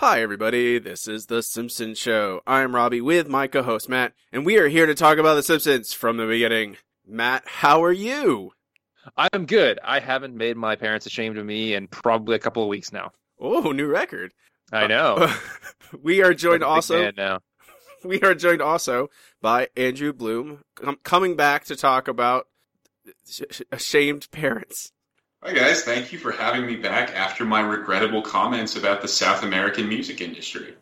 Hi, everybody. This is The Simpsons Show. I'm Robbie with my co-host, Matt, and we are here to talk about The Simpsons from the beginning. Matt, how are you? I'm good. I haven't made my parents ashamed of me in probably a couple of weeks now. Oh, new record. I know. We are joined I'm a big man now. We are joined also by Andrew Bloom, coming back to talk about ashamed parents. Hi guys, thank you for having me back after my regrettable comments about the South American music industry.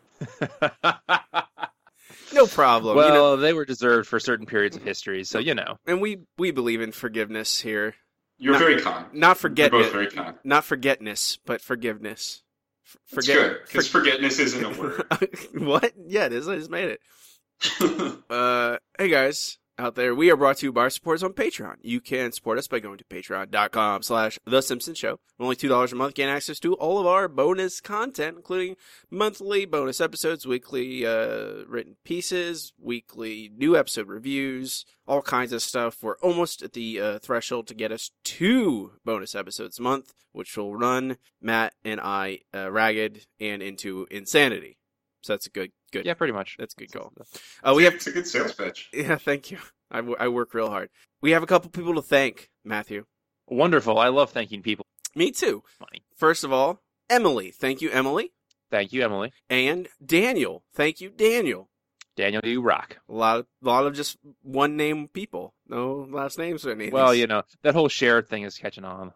No problem. Well, they were deserved for certain periods of history, so you know. And we believe in forgiveness here. You're very kind. Not forget. You're both very kind. Not forgetness, but forgiveness. It's good, because forgetness isn't a word. What? Yeah, it is. I just made it. Hey guys out there, we are brought to you by our supporters on Patreon. You can support us by going to patreon.com/The Simpsons Show. For only $2 a month, gain access to all of our bonus content, including monthly bonus episodes, weekly written pieces, weekly new episode reviews, all kinds of stuff. We're almost at the threshold to get us 2 bonus episodes a month, which will run Matt and I ragged and into insanity. So that's a good. Yeah, pretty much. That's a good goal. It's a good sales pitch. Yeah, thank you. I work real hard. We have a couple people to thank, Matthew. Wonderful. I love thanking people. Me too. Funny. First of all, Emily. Thank you, Emily. Thank you, Emily. And Daniel. Thank you, Daniel. Daniel, you rock. A lot of just one name people. No last names or anything. Well, you know, that whole share thing is catching on.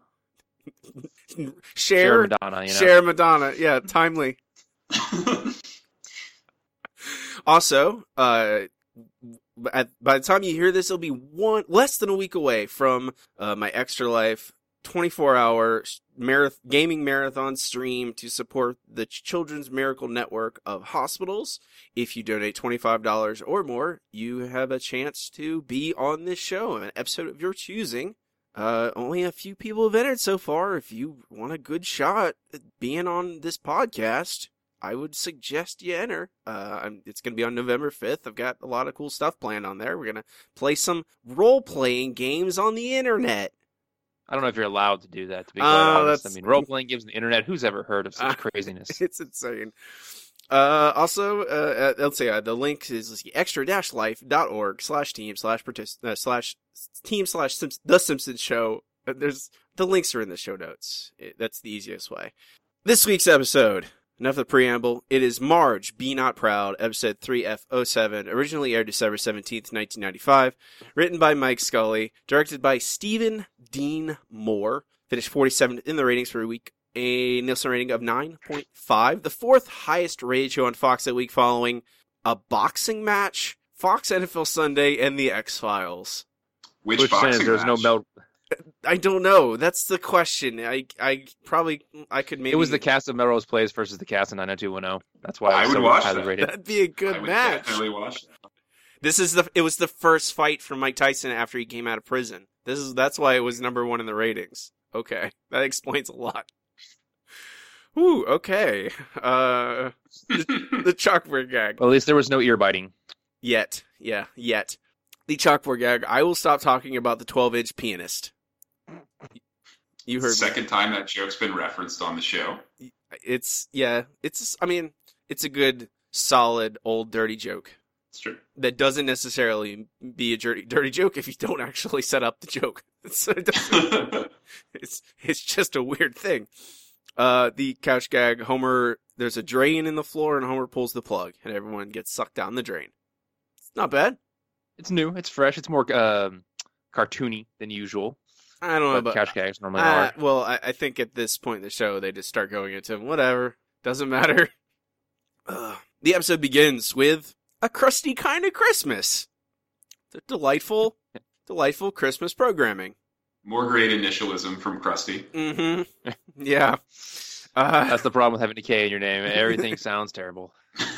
Share Madonna, you know. Share Madonna. Yeah, timely. Also, by the time you hear this, it'll be less than a week away from my Extra Life 24-hour gaming marathon stream to support the Children's Miracle Network of hospitals. If you donate $25 or more, you have a chance to be on this show, an episode of your choosing. Only a few people have entered so far. If you want a good shot at being on this podcast, I would suggest you enter. It's going to be on November 5th. I've got a lot of cool stuff planned on there. We're going to play some role-playing games on the internet. I don't know if you're allowed to do that, to be quite honest. I mean, role-playing games on the internet, who's ever heard of such craziness? It's insane. Also, let's see, the link is extra-life.org/team/The Simpsons Show. The links are in the show notes. That's the easiest way. This week's episode. Enough of the preamble. It is Marge, Be Not Proud, episode 3F07, originally aired December 17th, 1995, written by Mike Scully, directed by Stephen Dean Moore, finished 47th in the ratings for a week, a Nielsen rating of 9.5, the 4th highest rated show on Fox that week following a boxing match, Fox NFL Sunday, and The X-Files. Which boxing there's match? no I don't know. That's the question. I could maybe... It was the cast of Melrose Place versus the cast of 90210. That's why I would so watch highly that. rated. That'd be a good I would match. definitely watch that. It was the first fight for Mike Tyson after he came out of prison. That's why it was number 1 in the ratings. Okay. That explains a lot. Ooh, okay. The chalkboard gag. Well, at least there was no ear biting. Yet. The chalkboard gag. I will stop talking about the 12-inch pianist. You heard Second time that joke's been referenced on the show. It's a good, solid, old, dirty joke. It's true. That doesn't necessarily be a dirty joke if you don't actually set up the joke. It's just a weird thing. The couch gag, Homer, there's a drain in the floor and Homer pulls the plug and everyone gets sucked down the drain. It's not bad. It's new, it's fresh, it's more cartoony than usual. I don't know about couch gags normally are. Well, I think at this point in the show, they just start going into whatever. Doesn't matter. The episode begins with a crusty kind of Christmas. The delightful Christmas programming. More great initialism from Krusty. Mm-hmm. Yeah. That's the problem with having a K in your name. Everything sounds terrible.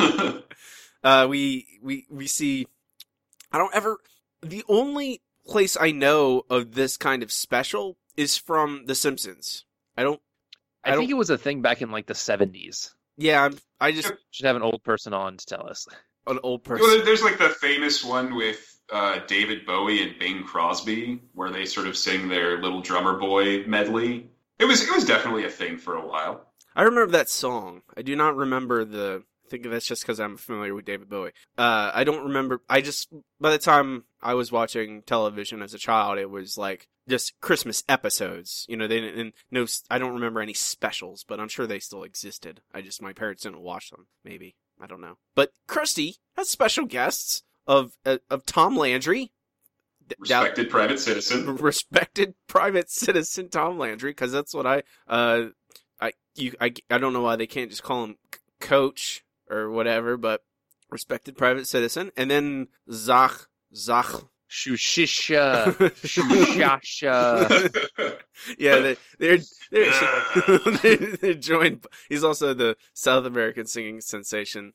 We see. The only place I know of this kind of special is from The Simpsons. I think it was a thing back in like the 70s. Yeah, I just should have an old person on to tell us. An old person. Well, there's like the famous one with David Bowie and Bing Crosby, where they sort of sing their Little Drummer Boy medley. It was definitely a thing for a while. I remember that song. I do not remember I think that's just because I'm familiar with David Bowie. I don't remember. By the time I was watching television as a child, it was like just Christmas episodes. You know, I don't remember any specials, but I'm sure they still existed. My parents didn't watch them. Maybe. I don't know. But Krusty has special guests of Tom Landry. Respected private citizen. Respected private citizen Tom Landry, because that's what I don't know why they can't just call him Coach or whatever, but respected private citizen. And then Zach Shushisha. Shushasha. Yeah, they're joined. He's also the South American singing sensation.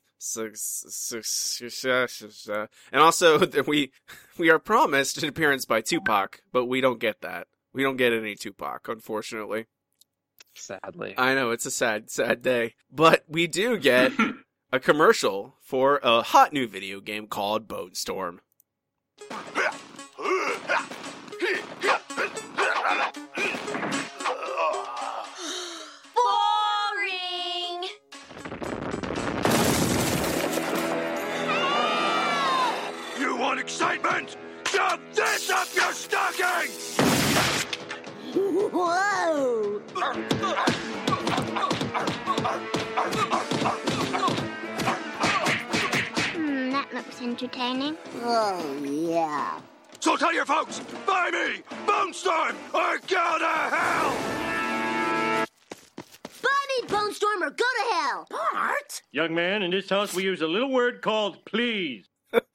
And also, we are promised an appearance by Tupac, but we don't get that. We don't get any Tupac, unfortunately. Sadly. I know, it's a sad, sad day. But we do get a commercial for a hot new video game called Bone Storm. Boring! You want excitement? Shove this up your stocking! Whoa! That looks entertaining. Oh, yeah. So tell your folks, buy me, Bone Storm, or go to hell! Buy me, Bone Storm, or go to hell! Bart? Young man, in this house we use a little word called please.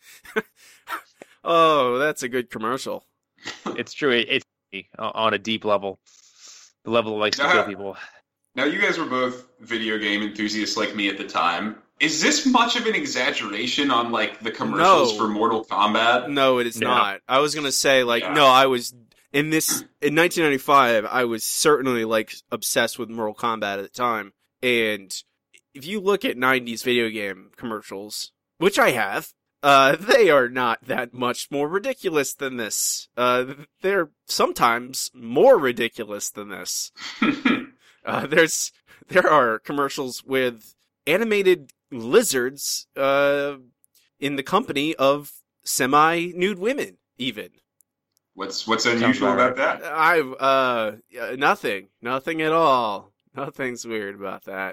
Oh, that's a good commercial. It's true. It's on a deep level. The level of likes to kill people. Now, you guys were both video game enthusiasts like me at the time. Is this much of an exaggeration on, like, the commercials for Mortal Kombat? No, it is not. I was gonna say, no, I was, in 1995, I was certainly, like, obsessed with Mortal Kombat at the time. And if you look at 90s video game commercials, which I have, they are not that much more ridiculous than this. They're sometimes more ridiculous than this. There are commercials with animated lizards, in the company of semi-nude women, even. What's unusual about that? Nothing at all. Nothing's weird about that.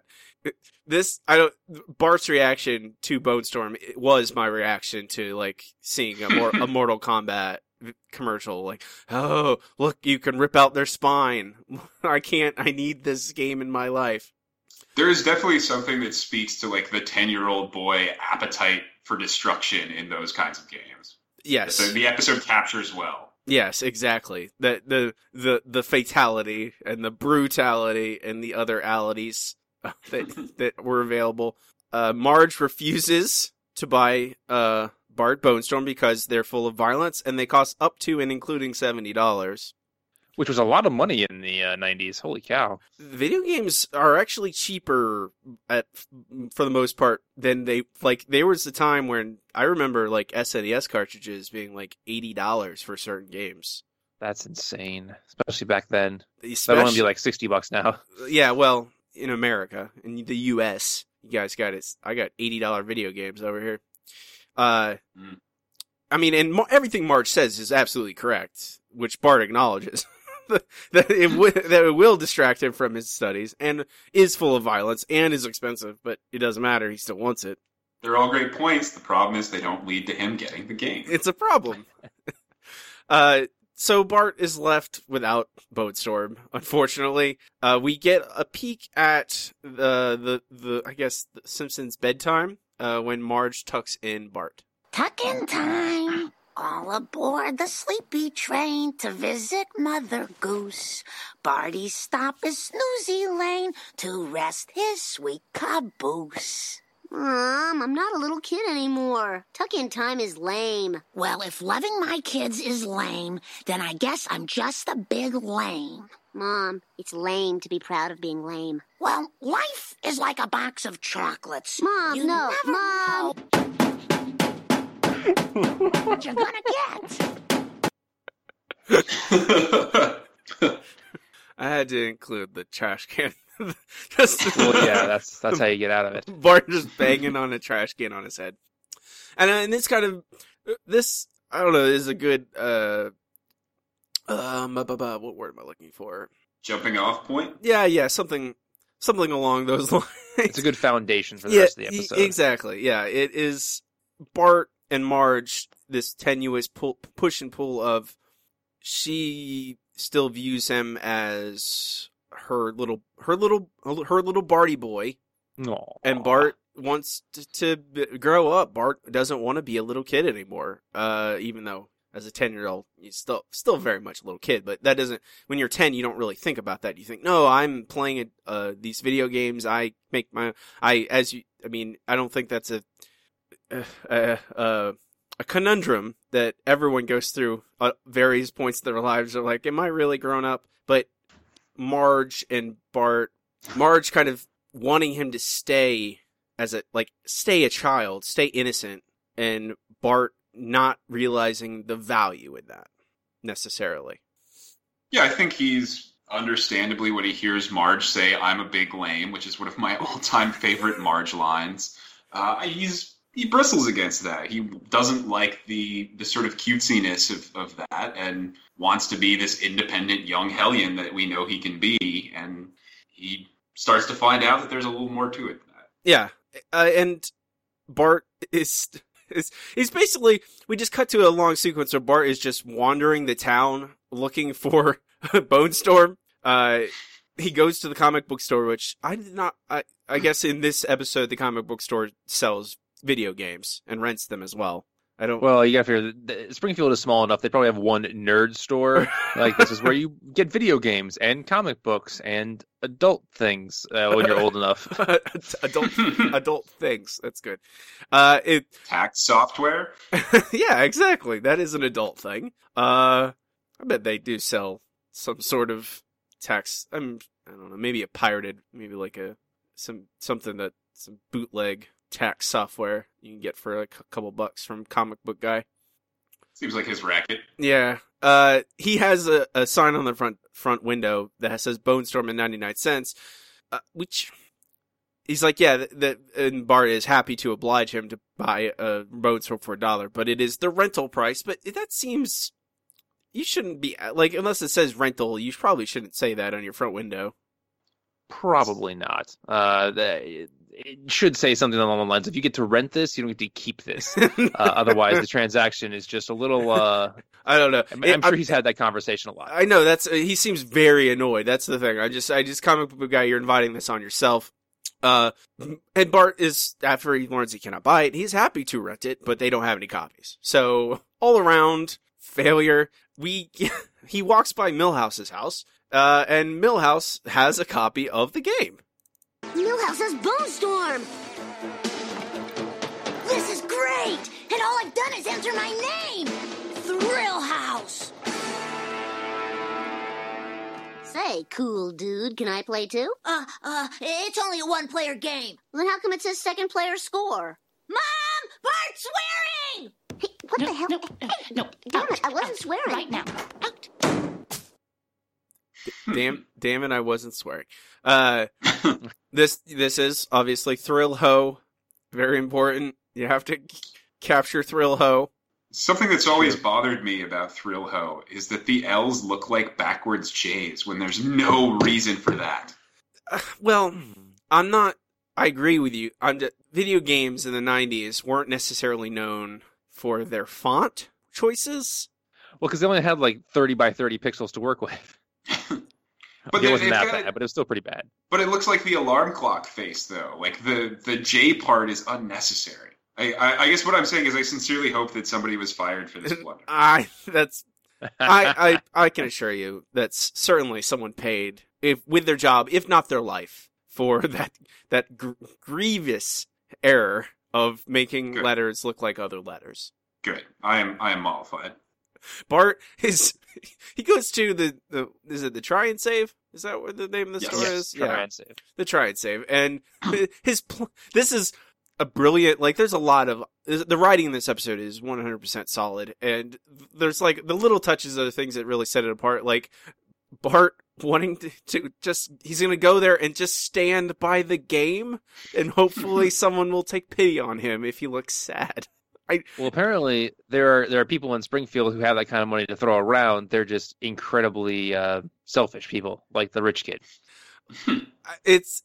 Bart's reaction to Bone Storm was my reaction to, like, seeing a Mortal Kombat commercial. Like, oh, look, you can rip out their spine. I need this game in my life. There is definitely something that speaks to, like, the 10-year-old boy appetite for destruction in those kinds of games. Yes. So the episode captures well. Yes, exactly. The fatality and the brutality and the other alities that were available. Marge refuses to buy Bart Bone Storm because they're full of violence and they cost up to and including $70. Which was a lot of money in the 90s. Holy cow. Video games are actually cheaper for the most part than there was a time when I remember, like, SNES cartridges being like $80 for certain games. That's insane. Especially back then. That would be like $60 now. Yeah, well, in America, in the US, you guys got it. I got $80 video games over here. I mean, and everything Marge says is absolutely correct, which Bart acknowledges. that it will distract him from his studies, and is full of violence, and is expensive, but it doesn't matter, he still wants it. They're all great points. The problem is they don't lead to him getting the game. It's a problem. So Bart is left without Bone Storm, unfortunately. We get a peek at the I guess, the Simpsons bedtime, when Marge tucks in Bart. Tuck-in time! All aboard the sleepy train to visit Mother Goose. Barty's stop is Snoozy Lane to rest his sweet caboose. Mom, I'm not a little kid anymore. Tuck-in time is lame. Well, if loving my kids is lame, then I guess I'm just a big lame. Mom, it's lame to be proud of being lame. Well, life is like a box of chocolates. Mom, you no, Mom! What you're gonna get? I had to include the trash can Well, yeah, that's how you get out of it. Bart just banging on a trash can on his head. And this kind of, I don't know, is a good, what word am I looking for? Jumping off point? Yeah, something along those lines. It's a good foundation for the rest of the episode. Exactly, yeah. It is Bart and Marge, this tenuous push and pull of, she still views him as her little Barty boy. Aww. And Bart wants to grow up. Bart doesn't want to be a little kid anymore. Even though as a 10-year-old, he's still very much a little kid. But that doesn't. When you're 10, you don't really think about that. You think, no, I'm playing these video games. I make my. I don't think that's a conundrum that everyone goes through at various points in their lives. They're like, am I really grown up? But Marge and Bart, Marge kind of wanting him to stay stay a child, stay innocent, and Bart not realizing the value in that necessarily. Yeah, I think he's understandably, when he hears Marge say, "I'm a big lame," which is one of my all-time favorite Marge lines, he bristles against that. He doesn't like the sort of cutesiness of that, and wants to be this independent young hellion that we know he can be, and he starts to find out that there's a little more to it than that. Yeah, and Bart he's basically, we just cut to a long sequence where Bart is just wandering the town looking for Bone Storm. He goes to the comic book store, which I guess in this episode the comic book store sells video games and rents them as well. Well, you gotta figure Springfield is small enough. They probably have one nerd store. Like, this is where you get video games and comic books and adult things when you're old enough. adult things. That's good. Tax software. Yeah, exactly. That is an adult thing. I bet they do sell some sort of tax. I don't know. Maybe a pirated. Maybe like some bootleg tax software you can get for like a couple bucks from Comic Book Guy. Seems like his racket. Yeah. He has a sign on the front window that says Bone Storm at 99 cents, which he's like, yeah, and Bart is happy to oblige him to buy a Bone Storm for $1, but it is the rental price. But that seems, you shouldn't be, like, unless it says rental, you probably shouldn't say that on your front window. Probably not. It should say something along the lines, if you get to rent this, you don't get to keep this. Otherwise, the transaction is just a little... I don't know. I'm sure he's had that conversation a lot. I know, he seems very annoyed. That's the thing. I just Comic Book Guy, you're inviting this on yourself. And Bart is, after he learns he cannot buy it, he's happy to rent it, but they don't have any copies. So, all around, failure. He walks by Milhouse's house, and Milhouse has a copy of the game. Milhouse has Bone Storm! This is great! And all I've done is enter my name! Thrill House! Say, cool dude, can I play too? It's only a one-player game. Then how come it says second player score? Mom! Bart's swearing! Hey, what the hell? No, damn it, I wasn't swearing. Right now. Out. Damn it, I wasn't swearing. This is obviously Thrill Ho. Very important. You have to capture Thrill Ho. Something that's always bothered me about Thrill Ho is that the L's look like backwards J's when there's no reason for that. Well, I agree with you. Video games in the 90s weren't necessarily known for their font choices. Well, because they only had like 30 by 30 pixels to work with. But it wasn't that bad, but it was still pretty bad. But it looks like the alarm clock face, though. Like, the J part is unnecessary. I guess what I'm saying is I sincerely hope that somebody was fired for this blunder. I can assure you that's certainly someone paid with their job, if not their life, for that grievous error of making letters look like other letters. Good. I am mollified. Bart he goes to is it the Try and Save? Is that what the name of the store is? Try and Save. The Try and Save. And this is a brilliant, like, there's a lot of, the writing in this episode is 100% solid, and there's like the little touches of the things that really set it apart. Like, Bart wanting to just, he's going to go there and just stand by the game, and hopefully someone will take pity on him if he looks sad. Well, apparently there are people in Springfield who have that kind of money to throw around. They're just incredibly selfish people, like the rich kid. It's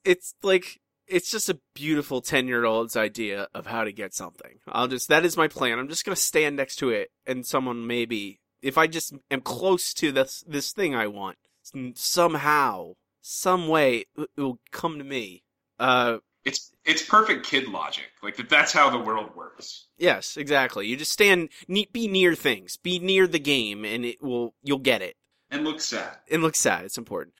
just a beautiful 10-year-old's idea of how to get something. That is my plan. I'm just going to stand next to it, and someone maybe, if I just am close to this thing I want, somehow, some way, it will come to me. It's perfect kid logic. Like that's how the world works. Yes, exactly. You just be near things, be near the game, and you'll get it. And look sad. It's important.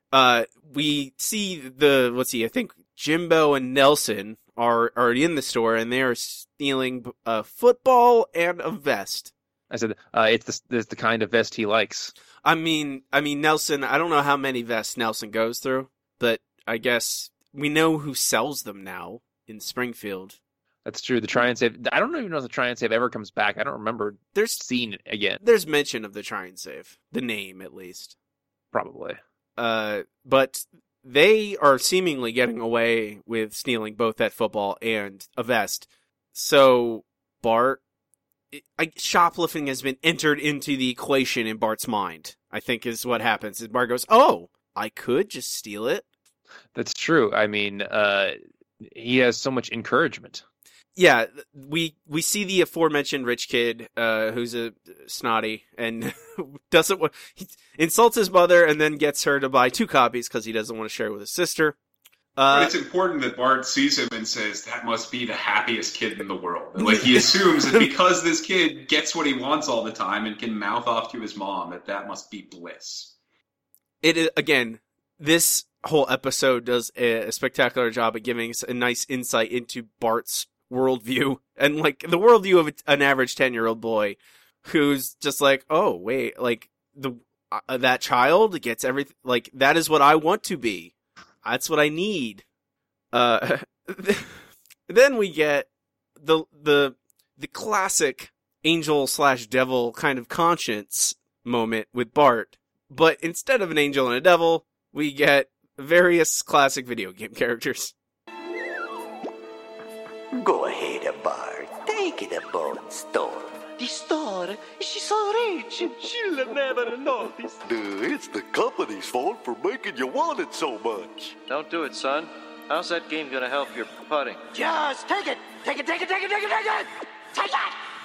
We see I think Jimbo and Nelson are in the store, and they are stealing a football and a vest. I said, it's the kind of vest he likes. I mean, Nelson, I don't know how many vests Nelson goes through, but I guess we know who sells them now in Springfield. That's true. The Try and Save. I don't even know if the Try and Save ever comes back. I don't remember seeing it again. There's mention of the Try and Save. The name, at least. Probably. But they are seemingly getting away with stealing both that football and a vest. So Bart, shoplifting has been entered into the equation in Bart's mind, I think is what happens. Is Bart goes, oh, I could just steal it. That's true. I mean, he has so much encouragement. Yeah, we see the aforementioned rich kid, who's a snotty and he insults his mother and then gets her to buy 2 copies because he doesn't want to share it with his sister. But it's important that Bart sees him and says, that must be the happiest kid in the world. And, he assumes that because this kid gets what he wants all the time and can mouth off to his mom, that must be bliss. It is, again, this whole episode does a spectacular job at giving us a nice insight into Bart's worldview, and the worldview of an average 10-year-old boy who's just oh wait, that child gets everything, that is what I want to be, that's what I need. Then we get the classic angel/devil kind of conscience moment with Bart, but instead of an angel and a devil, we get various classic video game characters. Go ahead, Bart. Take it aboard store. The store? She's so rich. She'll never notice. It's the company's fault for making you want it so much. Don't do it, son. How's that game gonna help your putting? Just take it. Take it. Take it. Take it. Take it. Take it. Take it.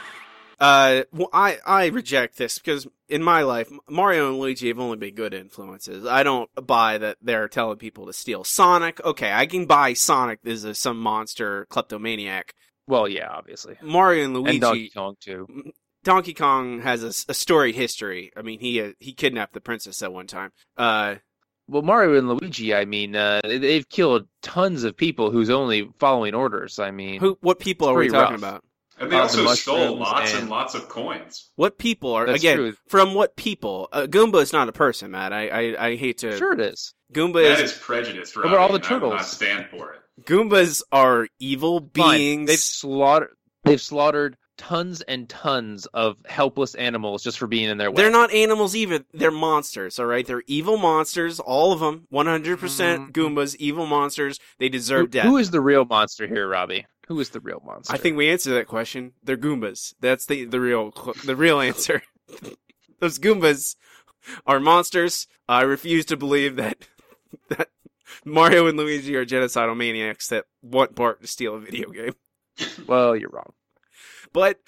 Well, I reject this because in my life, Mario and Luigi have only been good influences. I don't buy that they're telling people to steal. Sonic, okay, I can buy Sonic as some monster kleptomaniac. Well, yeah, obviously. Mario and Luigi. And Donkey Kong, too. Donkey Kong has a storied history. I mean, he kidnapped the princess at one time. Well, Mario and Luigi, I mean, they've killed tons of people who's only following orders. I mean, what people are we talking about? And they also stole lots and lots of coins. What people are, That's again, true. From what people? Goomba is not a person, Matt. I hate to... Sure it is. Goomba That is prejudice, Robbie. What about all the and I will turtles? not stand for it. Goombas are evil beings. They've slaughtered tons and tons of helpless animals just for being in their way. They're not animals either. They're monsters, all right? They're evil monsters, all of them. 100% Goombas, evil monsters. They deserve death. Who is the real monster here, Robbie? Who is the real monster? I think we answered that question. They're Goombas. That's the real answer. Those Goombas are monsters. I refuse to believe that Mario and Luigi are genocidal maniacs that want Bart to steal a video game. Well, you're wrong. But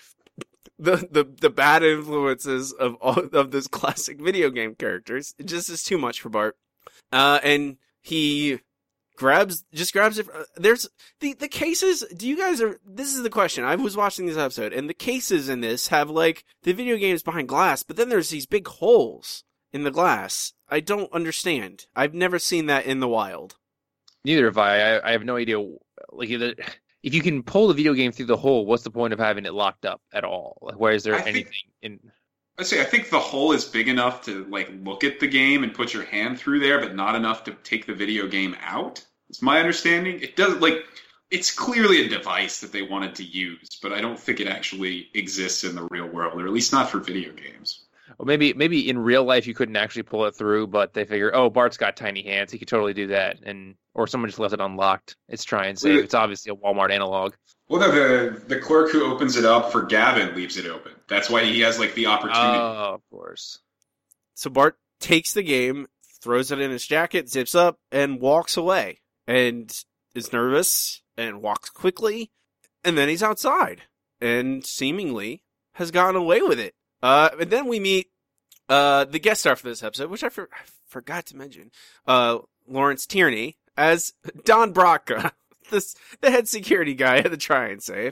the bad influences of those classic video game characters, it just is too much for Bart. And he grabs it. There's the cases. This is the question. I was watching this episode, and the cases in this have the video games behind glass, but then there's these big holes in the glass. I don't understand. I've never seen that in the wild. Neither have I. I have no idea. If you can pull the video game through the hole, what's the point of having it locked up at all? Where is there anything in? I think the hole is big enough to look at the game and put your hand through there, but not enough to take the video game out. It's my understanding. It does it's clearly a device that they wanted to use, but I don't think it actually exists in the real world, or at least not for video games. Well, maybe in real life you couldn't actually pull it through, but they figure, oh, Bart's got tiny hands, he could totally do that, or someone just left it unlocked. It's try and save. It's obviously a Walmart analog. Well, no, the clerk who opens it up for Gavin leaves it open. That's why he has like the opportunity. Oh, of course. So Bart takes the game, throws it in his jacket, zips up, and walks away. And is nervous and walks quickly. And then he's outside and seemingly has gotten away with it. And then we meet the guest star for this episode, which I forgot to mention, Lawrence Tierney as Don Brotka, the head security guy at the Try and Save.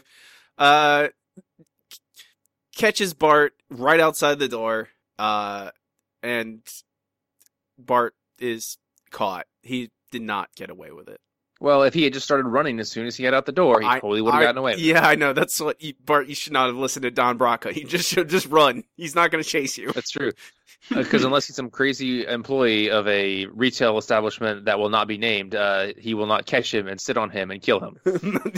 Catches Bart right outside the door, and Bart is caught. He did not get away with it. Well, if he had just started running as soon as he got out the door, he totally would have gotten away with it. Yeah, I know. That's what Bart, you should not have listened to Don Brotka. He should just run. He's not going to chase you. That's true. Because unless he's some crazy employee of a retail establishment that will not be named, he will not catch him and sit on him and kill him.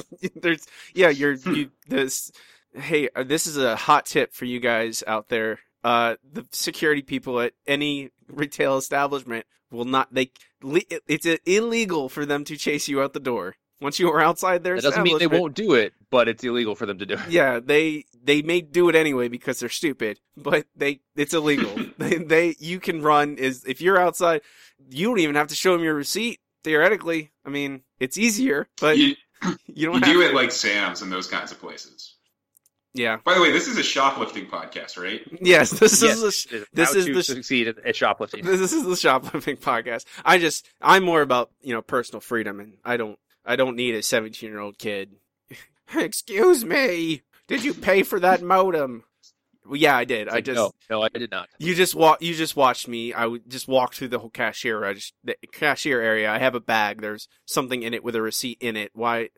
Hey, this is a hot tip for you guys out there. The security people at any retail establishment will not, it's illegal for them to chase you out the door. Once you are outside their establishment. That doesn't mean they won't do it, but it's illegal for them to do it. Yeah, they may do it anyway because they're stupid, but it's illegal. You can run, if you're outside, you don't even have to show them your receipt, theoretically. I mean, it's easier, but you don't you have do to. it like Sam's and those kinds of places. Yeah. By the way, this is a shoplifting podcast, right? This is to succeed at shoplifting. This is the shoplifting podcast. I'm more about, personal freedom, and I don't need a 17-year-old kid. Excuse me, did you pay for that modem? Well, yeah, I did. No, I did not. You just watched me. I would just walk through the whole the cashier area. I have a bag. There's something in it with a receipt in it. Why?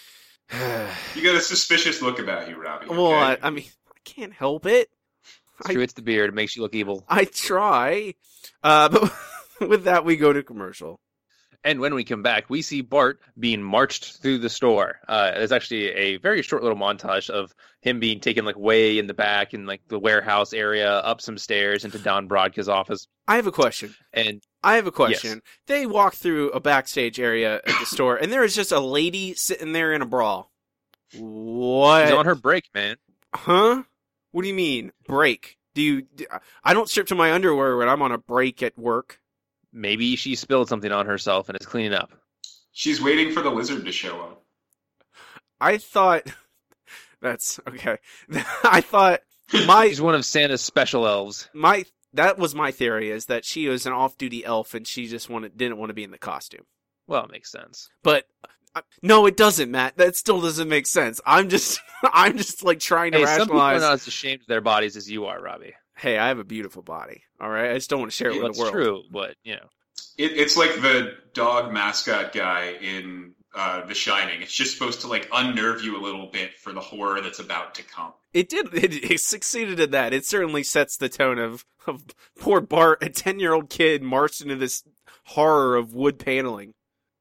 You got a suspicious look about you, Robbie. Okay? Well, I mean, I can't help it. It's true, it's the beard. It makes you look evil. I try. But with that, we go to commercial. And when we come back, we see Bart being marched through the store. There's actually a very short little montage of him being taken way in the back in the warehouse area, up some stairs into Don Brodka's office. I have a question. Yes. They walk through a backstage area at the store, and there is just a lady sitting there in a bra. What? She's on her break, man. Huh? What do you mean, break? I don't strip to my underwear when I'm on a break at work. Maybe she spilled something on herself and is cleaning up. She's waiting for the lizard to show up. I thought... That's... Okay. I thought... She's one of Santa's special elves. That was my theory, is that she was an off-duty elf and she just didn't want to be in the costume. Well, it makes sense. But... No, it doesn't, Matt. That still doesn't make sense. I'm just trying to rationalize. Some people are not as ashamed of their bodies as you are, Robbie. Hey, I have a beautiful body. All right, I just don't want to share it with the world. That's true, but it's like the dog mascot guy in The Shining. It's just supposed to unnerve you a little bit for the horror that's about to come. It did. It succeeded at that. It certainly sets the tone of poor Bart, a 10-year-old kid, marched into this horror of wood paneling.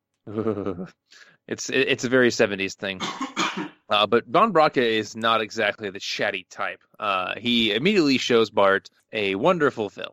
It's a very 70s thing. But Don Brotka is not exactly the chatty type. He immediately shows Bart a wonderful film.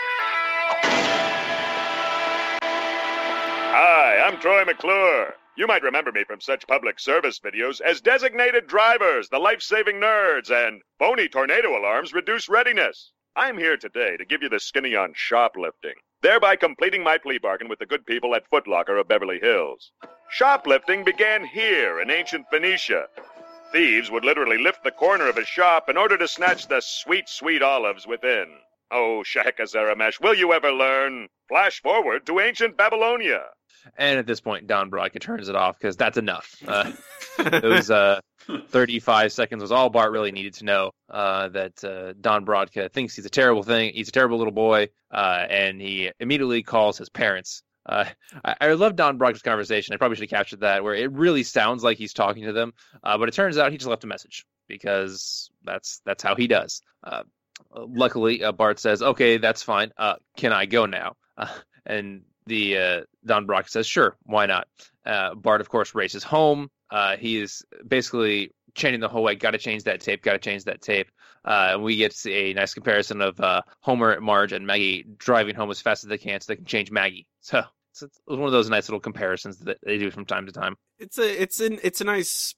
Hi, I'm Troy McClure. You might remember me from such public service videos as Designated Drivers, The Life-Saving Nerds, and Phony Tornado Alarms Reduce Readiness. I'm here today to give you the skinny on shoplifting, thereby completing my plea bargain with the good people at Foot Locker of Beverly Hills. Shoplifting began here in ancient Phoenicia. Thieves would literally lift the corner of a shop in order to snatch the sweet, sweet olives within. Oh, Shahekazaramesh, will you ever learn? Flash forward to ancient Babylonia. And at this point, Don Brotka turns it off because that's enough. Those 35 seconds was all Bart really needed to know, that Don Brotka thinks he's a terrible thing. He's a terrible little boy, and he immediately calls his parents. I love Don Brock's conversation. I probably should have captured that, where it really sounds like he's talking to them, but it turns out he just left a message because that's how he does. Luckily, Bart says, "Okay, that's fine. Can I go now?" And the Don Brotka says, "Sure, why not?" Bart, of course, races home. He is basically chanting the whole way, "Got to change that tape, got to change that tape." We get to see a nice comparison of Homer, Marge, and Maggie driving home as fast as they can so they can change Maggie. So it's one of those nice little comparisons that they do from time to time. It's a nice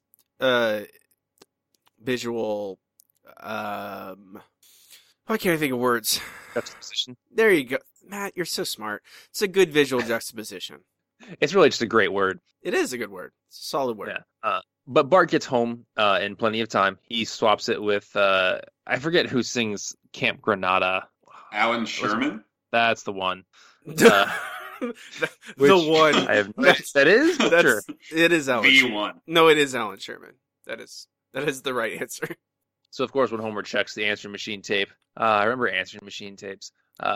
visual. Why can't I think of words? Juxtaposition. There you go, Matt. You're so smart. It's a good visual juxtaposition. It's really just a great word. It is a good word. It's a solid word. Yeah. But Bart gets home in plenty of time. He swaps it with I forget who sings Camp Granada. Alan Sherman? That's the one. The one. I have that is? Sure. It is Alan. The one. No, it is Alan Sherman. That is the right answer. So of course, when Homer checks the answering machine tape, I remember answering machine tapes.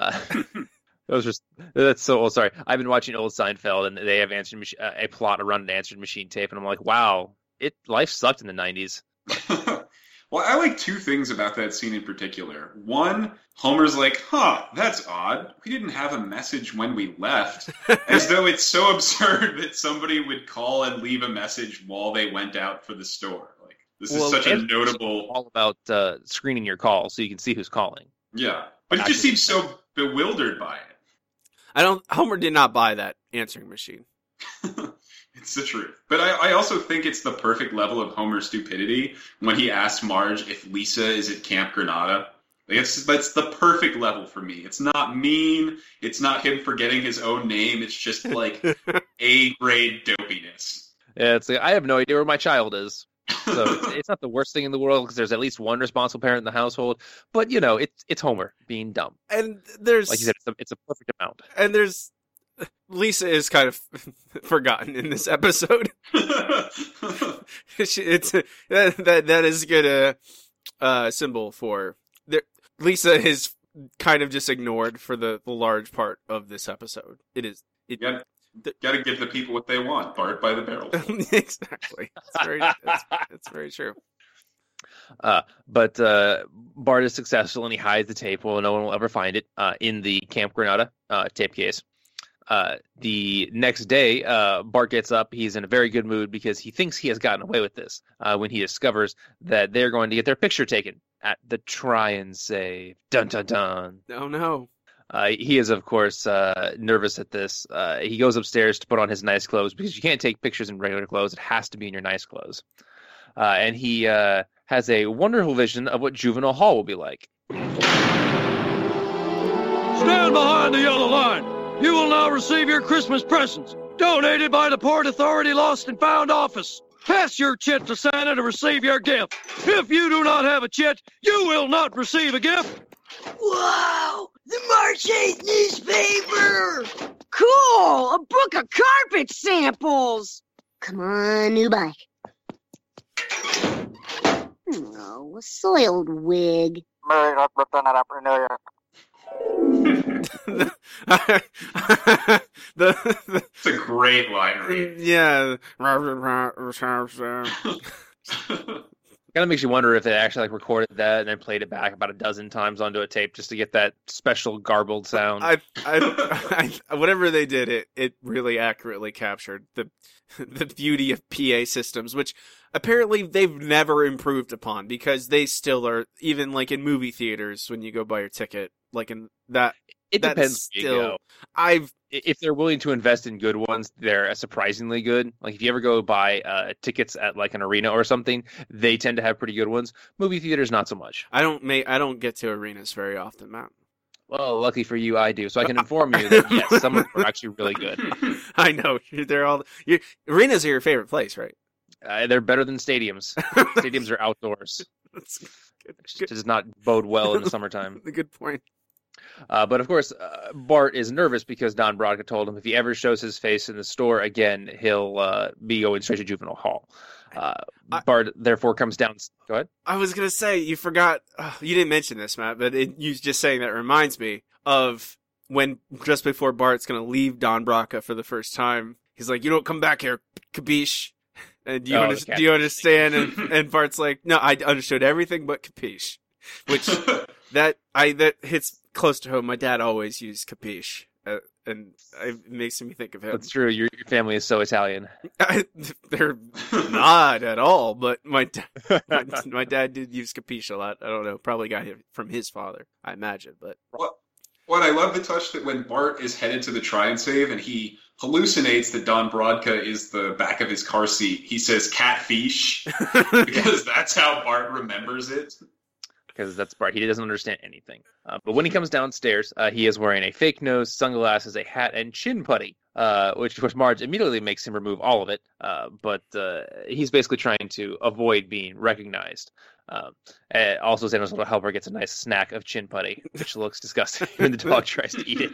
That's so old. Sorry, I've been watching old Seinfeld, and they have a plot around an answering machine tape, and I'm like, wow, life sucked in the 90s. Well, I like two things about that scene in particular. One, Homer's like, that's odd. We didn't have a message when we left. As though it's so absurd that somebody would call and leave a message while they went out for the store. Like, this is such a notable... all about screening your call so you can see who's calling. Yeah, but he just seems so bewildered by it. Homer did not buy that answering machine. It's the truth. But I also think it's the perfect level of Homer's stupidity when he asks Marge if Lisa is at Camp Granada. That's the perfect level for me. It's not mean. It's not him forgetting his own name. It's just like A-grade dopiness. Yeah, it's like, I have no idea where my child is. So it's not the worst thing in the world because there's at least one responsible parent in the household. But, it's Homer being dumb. And there's... Like you said, it's a perfect amount. And there's... Lisa is kind of forgotten in this episode. That is a good symbol for... Lisa is kind of just ignored for the large part of this episode. It is... Gotta give the people what they want. Bart by the barrel. Exactly. That's very true. But Bart is successful and he hides the tape. Well, no one will ever find it in the Camp Granada tape case. The next day, Bart gets up. He's in a very good mood because he thinks he has gotten away with this when he discovers that they're going to get their picture taken at the Try and Save. Dun, dun, dun. Oh, no. He is, of course, nervous at this. He goes upstairs to put on his nice clothes because you can't take pictures in regular clothes. It has to be in your nice clothes. And he has a wonderful vision of what Juvenile Hall will be like. Stand behind the yellow line. You will now receive your Christmas presents, donated by the Port Authority Lost and Found Office. Pass your chit to Santa to receive your gift. If you do not have a chit, you will not receive a gift. Wow! The March 8th newspaper! Cool! A book of carpet samples! Come on, new bike. Oh, a soiled wig. It's a great line read. Yeah. Kind of makes you wonder if they actually recorded that and then played it back about a dozen times onto a tape just to get that special garbled sound. Whatever they did, it really accurately captured the beauty of PA systems, which apparently they've never improved upon because they still are, even in movie theaters when you go buy your ticket, in that. It depends where you go. If they're willing to invest in good ones, they're surprisingly good. If you ever go buy tickets at an arena or something, they tend to have pretty good ones. Movie theaters, not so much. I don't get to arenas very often, Matt. Well, lucky for you, I do. So I can inform you that yes, some of them are actually really good. I know arenas are your favorite place, right? They're better than stadiums. Stadiums are outdoors. It does not bode well in the summertime. A good point. But of course, Bart is nervous because Don Brodka told him if he ever shows his face in the store again, he'll be going straight to Juvenile Hall. Bart therefore comes down. Go ahead. I was going to say, you forgot, you didn't mention this, Matt, but you just saying that reminds me of when just before Bart's going to leave Don Brodka for the first time. He's like, "You don't come back here, capiche." And do you understand? And Bart's like, "No, I understood everything but capiche," which that hits close to home. My dad always used capiche and it makes me think of him. That's true. Your family is so Italian. They're not at all, but my dad did use capiche a lot. I don't know, probably got it from his father, I imagine. But what I love the touch that when Bart is headed to the try and save and he hallucinates that Don Brodka is the back of his car seat, he says catfish because that's how Bart remembers it. Because that's Bart. He doesn't understand anything. But when he comes downstairs, he is wearing a fake nose, sunglasses, a hat, and chin putty, which Marge immediately makes him remove all of it. But he's basically trying to avoid being recognized. Also, Xander's little helper gets a nice snack of chin putty, which looks disgusting when the dog tries to eat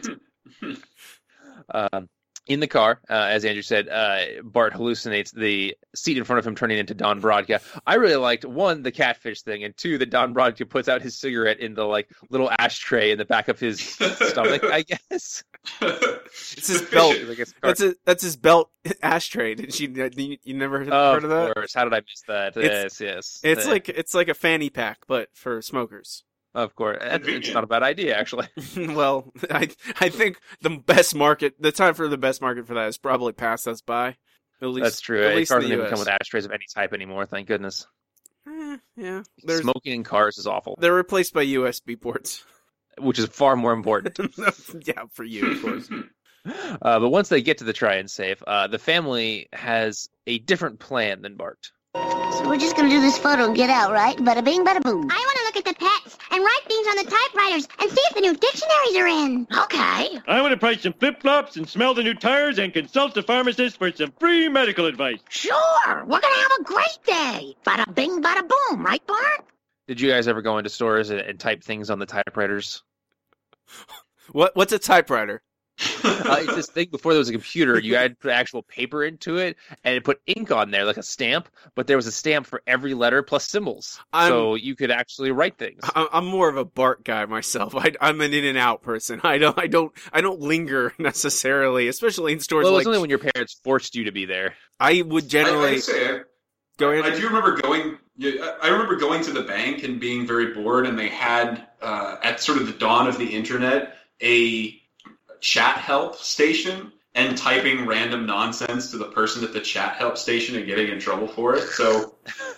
it. In the car, as Andrew said, Bart hallucinates the seat in front of him turning into Don Brodka. I really liked, one, the catfish thing, and two, that Don Brodka puts out his cigarette in the little ashtray in the back of his stomach, I guess. It's his belt. That's his belt ashtray. Did you never heard of that? Of course. How did I miss that? Yes. It's like a fanny pack, but for smokers. Of course. It's not a bad idea, actually. Well, I think the time for the best market for that is probably passed us by. At least, that's true. Cars don't even come with ashtrays of any type anymore, thank goodness. Yeah. Smoking in cars is awful. They're replaced by USB ports. Which is far more important. Yeah, for you, of course. But once they get to the try and save, the family has a different plan than Bart. So we're just gonna do this photo and get out, right? Bada bing, bada boom. I want to look at the pets and write things on the typewriters and see if the new dictionaries are in. Okay. I want to price some flip-flops and smell the new tires and consult the pharmacist for some free medical advice. Sure. We're gonna have a great day. Bada bing, bada boom, right, Bart? Did you guys ever go into stores and type things on the typewriters? What's a typewriter? It's this thing before there was a computer. You had to put actual paper into it, and it put ink on there, like a stamp. But there was a stamp for every letter plus symbols, so you could actually write things. I'm more of a Bart guy myself. I'm an in and out person. I don't linger necessarily, especially in stores. Well, it's only when your parents forced you to be there. I would generally. Go ahead. I do remember going. I remember going to the bank and being very bored, and they had at sort of the dawn of the internet a chat help station and typing random nonsense to the person at the chat help station and getting in trouble for it. So,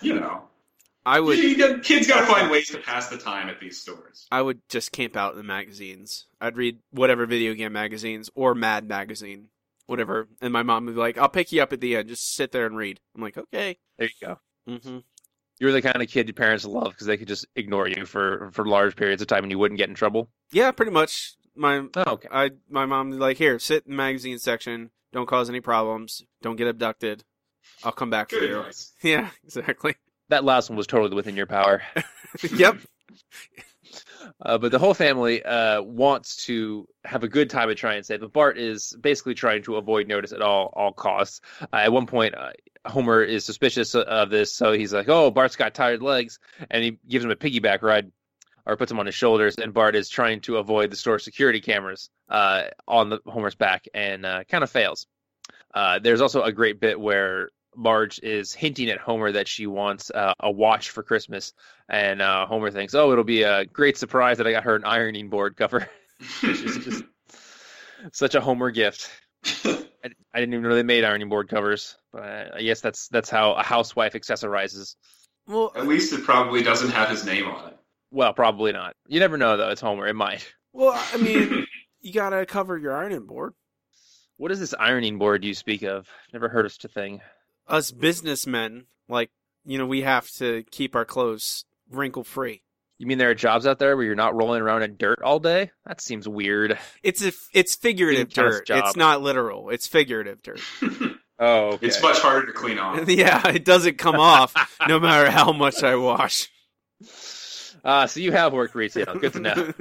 kids got to find ways to pass the time at these stores. I would just camp out in the magazines. I'd read whatever video game magazines or Mad Magazine, whatever. And my mom would be like, "I'll pick you up at the end. Just sit there and read." I'm like, "Okay." There you go. Mm-hmm. You were the kind of kid your parents love because they could just ignore you for large periods of time and you wouldn't get in trouble. Yeah, pretty much. My mom was like, "Here, sit in the magazine section. Don't cause any problems. Don't get abducted. I'll come back for you." Advice. Yeah, exactly. That last one was totally within your power. Yep. But the whole family wants to have a good time at try and save. But Bart is basically trying to avoid notice at all costs. At one point, Homer is suspicious of this, so he's like, "Oh, Bart's got tired legs," and he gives him a piggyback ride. Or puts him on his shoulders, and Bart is trying to avoid the store security cameras on Homer's back, and kind of fails. There's also a great bit where Marge is hinting at Homer that she wants a watch for Christmas, and Homer thinks, "Oh, it'll be a great surprise that I got her an ironing board cover," which is just such a Homer gift. I didn't even know they made ironing board covers, but I guess that's how a housewife accessorizes. Well, at least it probably doesn't have his name on it. Well, probably not. You never know, though. It's Homer. It might. Well, I mean, you gotta cover your ironing board. What is this ironing board you speak of? Never heard of such a thing. Us businessmen, we have to keep our clothes wrinkle-free. You mean there are jobs out there where you're not rolling around in dirt all day? That seems weird. It's figurative dirt. It's not literal. It's figurative dirt. Oh, okay. It's much harder to clean off. Yeah, it doesn't come off no matter how much I wash. So you have worked retail. Good to know.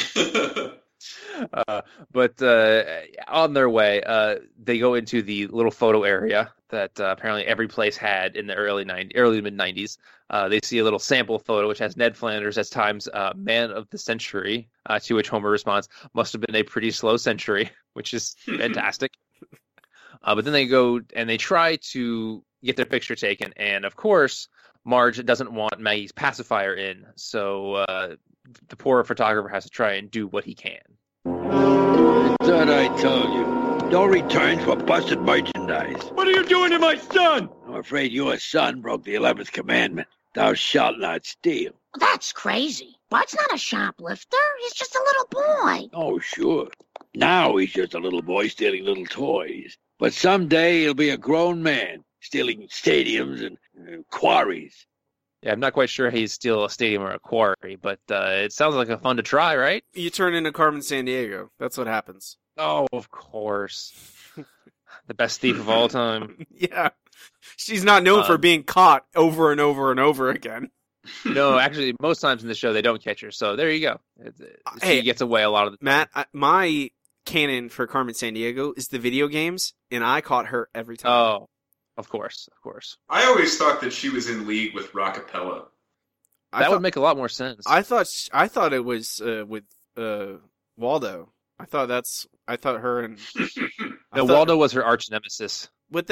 Yeah. But on their way, they go into the little photo area that apparently every place had in the early mid-90s. They see a little sample photo which has Ned Flanders as Time's Man of the Century, to which Homer responds, "Must have been a pretty slow century," which is fantastic. But then they go and they try to get their picture taken, and of course, Marge doesn't want Maggie's pacifier in, so the poor photographer has to try and do what he can. I thought I told you. No returns for busted merchandise. What are you doing to my son? I'm afraid your son broke the 11th commandment. Thou shalt not steal. That's crazy. Bart's not a shoplifter. He's just a little boy. Oh, sure. Now he's just a little boy stealing little toys. But someday he'll be a grown man stealing stadiums and quarries. Yeah, I'm not quite sure he's still a stadium or a quarry, but it sounds like a fun to try, right? You turn into Carmen Sandiego. That's what happens. Oh, of course. The best thief of all time. Yeah. She's not known for being caught over and over and over again. No, actually, most times in the show, they don't catch her. So there you go. She gets away a lot of the time. Matt, my canon for Carmen Sandiego is the video games, and I caught her every time. Oh, of course. I always thought that she was in league with Rockapella. That would make a lot more sense. I thought it was with Waldo. I thought her and Waldo was her arch nemesis. But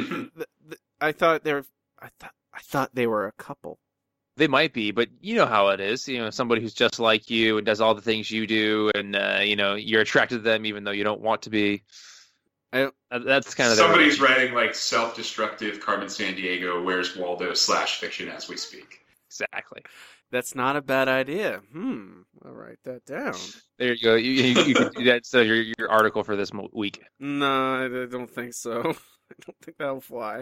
I thought they were a couple. They might be, but you know how it is. You know, somebody who's just like you and does all the things you do, and you're attracted to them even though you don't want to be. That's kind of somebody's writing like self-destructive Carmen Sandiego. Where's Waldo /fiction as we speak? Exactly. That's not a bad idea. I'll write that down. There you go. You can do that instead of your article for this week. No, I don't think so. I don't think that'll fly.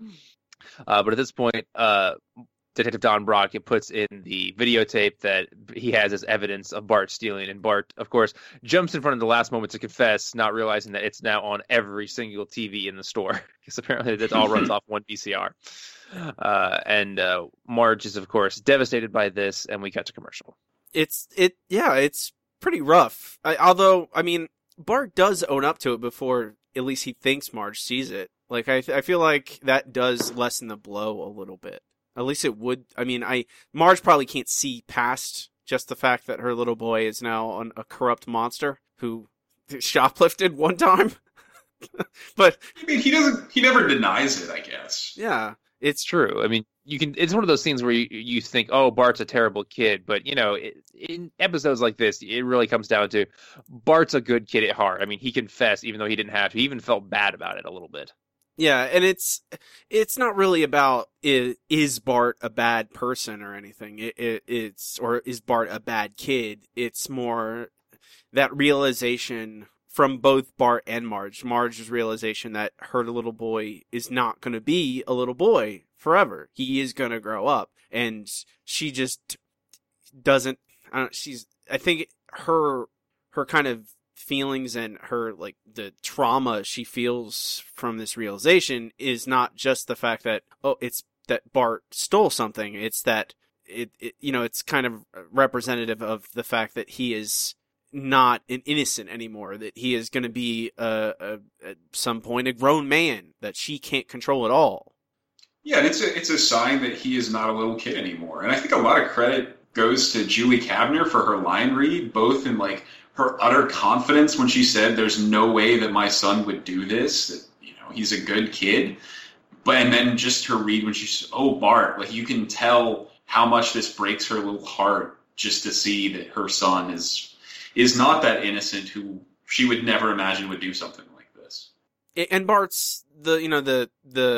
But at this point, Detective Don Brodkin puts in the videotape that he has as evidence of Bart stealing, and Bart, of course, jumps in front of the last moment to confess, not realizing that it's now on every single TV in the store, because apparently that all runs off one VCR. And Marge is, of course, devastated by this, and we cut to commercial. It's pretty rough. Although, Bart does own up to it before at least he thinks Marge sees it. Like, I feel like that does lessen the blow a little bit. At least it would. Marge probably can't see past just the fact that her little boy is now a corrupt monster who shoplifted one time. But he never denies it, I guess. Yeah, it's true. It's one of those scenes where you think, oh, Bart's a terrible kid, but in episodes like this, it really comes down to Bart's a good kid at heart. He confessed even though he didn't have to. He even felt bad about it a little bit. Yeah, and it's not really about is Bart a bad person or anything. Or is Bart a bad kid? It's more that realization from both Bart and Marge. Marge's realization that her little boy is not going to be a little boy forever. He is going to grow up, and she just doesn't. I think her kind of feelings and her, like, the trauma she feels from this realization is not just the fact that, it's that Bart stole something. It's that it's kind of representative of the fact that he is not an innocent anymore, that he is going to be at some point a grown man that she can't control at all. Yeah, and it's a sign that he is not a little kid anymore. And I think a lot of credit goes to Julie Kavner for her line read, both in like her utter confidence when she said there's no way that my son would do this, that he's a good kid. And then just her read when she said, oh, Bart, like, you can tell how much this breaks her little heart just to see that her son is not that innocent who she would never imagine would do something like this. And Bart's the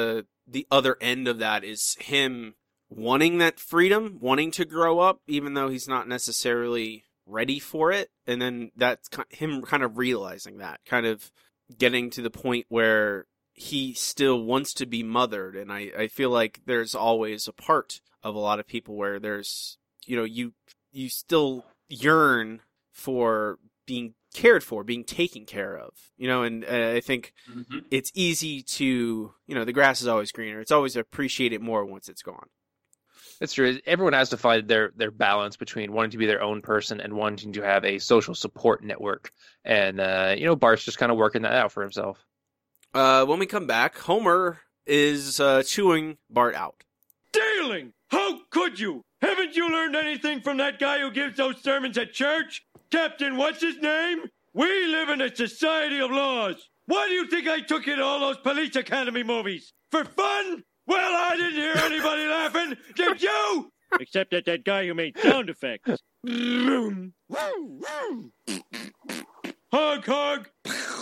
other end of that is him wanting that freedom, wanting to grow up, even though he's not necessarily ready for it. And then that's him kind of realizing that, kind of getting to the point where he still wants to be mothered. And I feel like there's always a part of a lot of people where there's, you still yearn for being cared for, being taken care of, and I think it's easy to, the grass is always greener. It's always appreciated more once it's gone. That's true. Everyone has to find their balance between wanting to be their own person and wanting to have a social support network. And, Bart's just kind of working that out for himself. When we come back, Homer is chewing Bart out. Stealing! How could you? Haven't you learned anything from that guy who gives those sermons at church? Captain what's his name? We live in a society of laws. Why do you think I took you to all those Police Academy movies? For fun? Well, I didn't hear anybody laughing. Did you? Except that guy who made sound effects. Hug, hug.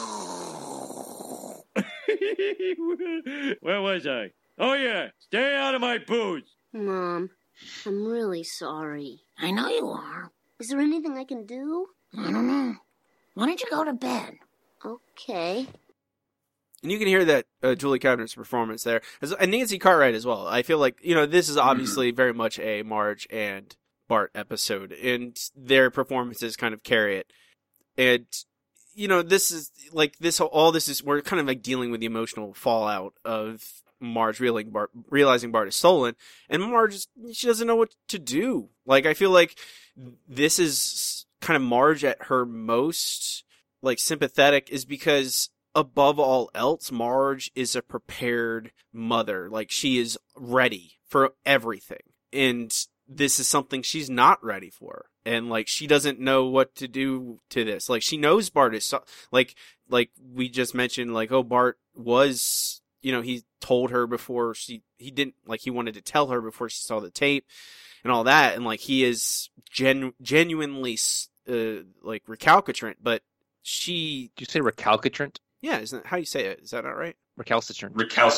Where was I? Oh, yeah. Stay out of my booze. Mom, I'm really sorry. I know you are. Is there anything I can do? I don't know. Why don't you go to bed? Okay. And you can hear that Julie Kavner's performance there, and Nancy Cartwright as well. I feel like, this is obviously very much a Marge and Bart episode, and their performances kind of carry it. And, this is like we're kind of like dealing with the emotional fallout of Marge realizing Bart is stolen, and Marge, she doesn't know what to do. Like, I feel like this is kind of Marge at her most, like, sympathetic, is because above all else, Marge is a prepared mother. Like, she is ready for everything. And this is something she's not ready for. And, like, she doesn't know what to do to this. Like, she knows Bart is, like we just mentioned, like, oh, Bart was, he told her before he didn't, like, he wanted to tell her before she saw the tape and all that. And, like, he is genuinely, like, recalcitrant, but she... Did you say recalcitrant? Yeah, isn't that how you say it? Is that not right? Recalcitrant.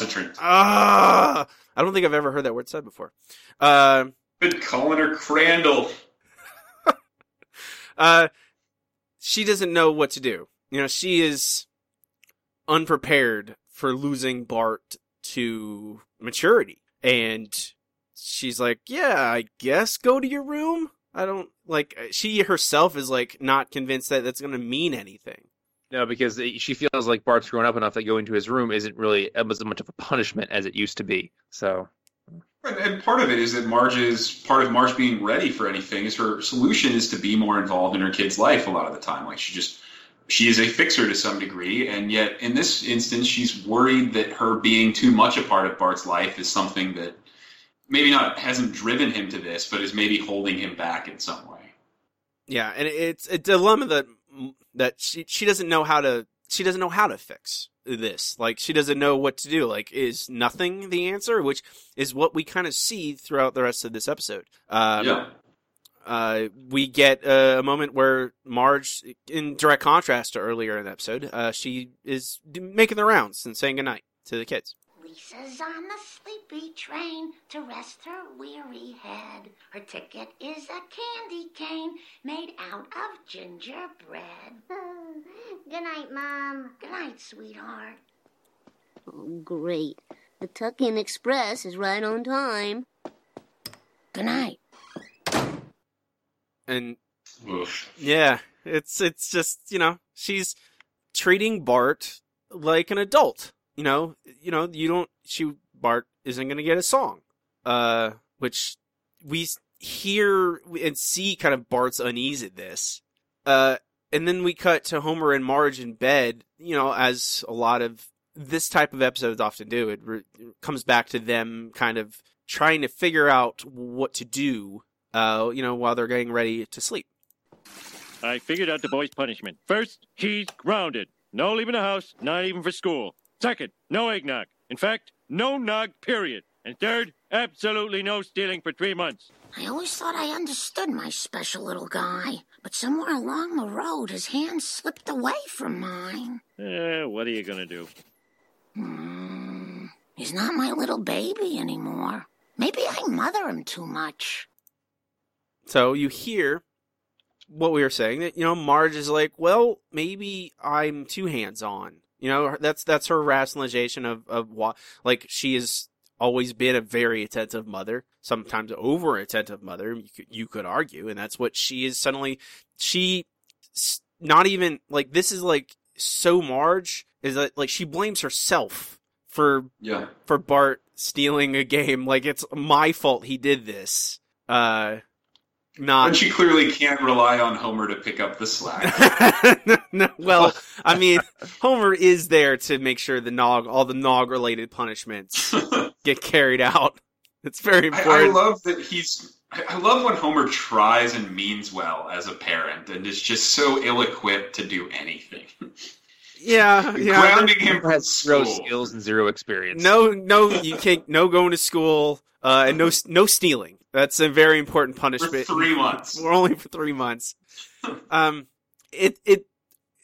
I don't think I've ever heard that word said before. Been calling her Crandall. She doesn't know what to do. She is unprepared for losing Bart to maturity. And she's like, yeah, I guess go to your room. I don't, like, she herself is, like, not convinced that that's going to mean anything. No, because she feels like Bart's grown up enough that going to his room isn't really as much of a punishment as it used to be. So, and part of it is that part of Marge being ready for anything is her solution is to be more involved in her kid's life a lot of the time. Like, she is a fixer to some degree, and yet in this instance, she's worried that her being too much a part of Bart's life is something that maybe not hasn't driven him to this, but is maybe holding him back in some way. Yeah, and it's a dilemma that she doesn't know how to fix this. Like, she doesn't know what to do. Like, is nothing the answer? Which is what we kind of see throughout the rest of this episode. We get a moment where Marge, in direct contrast to earlier in the episode, she is making the rounds and saying goodnight to the kids. Lisa's on the sleepy train to rest her weary head. Her ticket is a candy cane made out of gingerbread. Good night, Mom. Good night, sweetheart. Oh, great. The Tuck-In Express is right on time. Good night. And, oof. Yeah, it's just, she's treating Bart like an adult. Bart isn't going to get a song. Which we hear and see kind of Bart's unease at this. And then we cut to Homer and Marge in bed, as a lot of this type of episodes often do. It comes back to them kind of trying to figure out what to do, while they're getting ready to sleep. I figured out the boy's punishment. First, he's grounded. No leaving the house, not even for school. Second, no eggnog. In fact, no nog, period. And third, absolutely no stealing for 3 months. I always thought I understood my special little guy, but somewhere along the road, his hand slipped away from mine. What are you gonna do? He's not my little baby anymore. Maybe I mother him too much. So you hear what we were saying, that, Marge is like, well, maybe I'm too hands-on. That's her rationalization of why, like, she has always been a very attentive mother, sometimes over-attentive mother, you could argue, and that's what she is suddenly, not even, like, this is, like, so Marge, is that, like, she blames herself for Bart stealing a game, like, it's my fault he did this, And she clearly can't rely on Homer to pick up the slack. No, well, I mean, Homer is there to make sure all the Nog-related punishments get carried out. It's very important. I love when Homer tries and means well as a parent and is just so ill-equipped to do anything. Yeah. Grounding him has zero skills and zero experience. No, you can't. No going to school, and no stealing. That's a very important punishment. For 3 months. We're only for 3 months.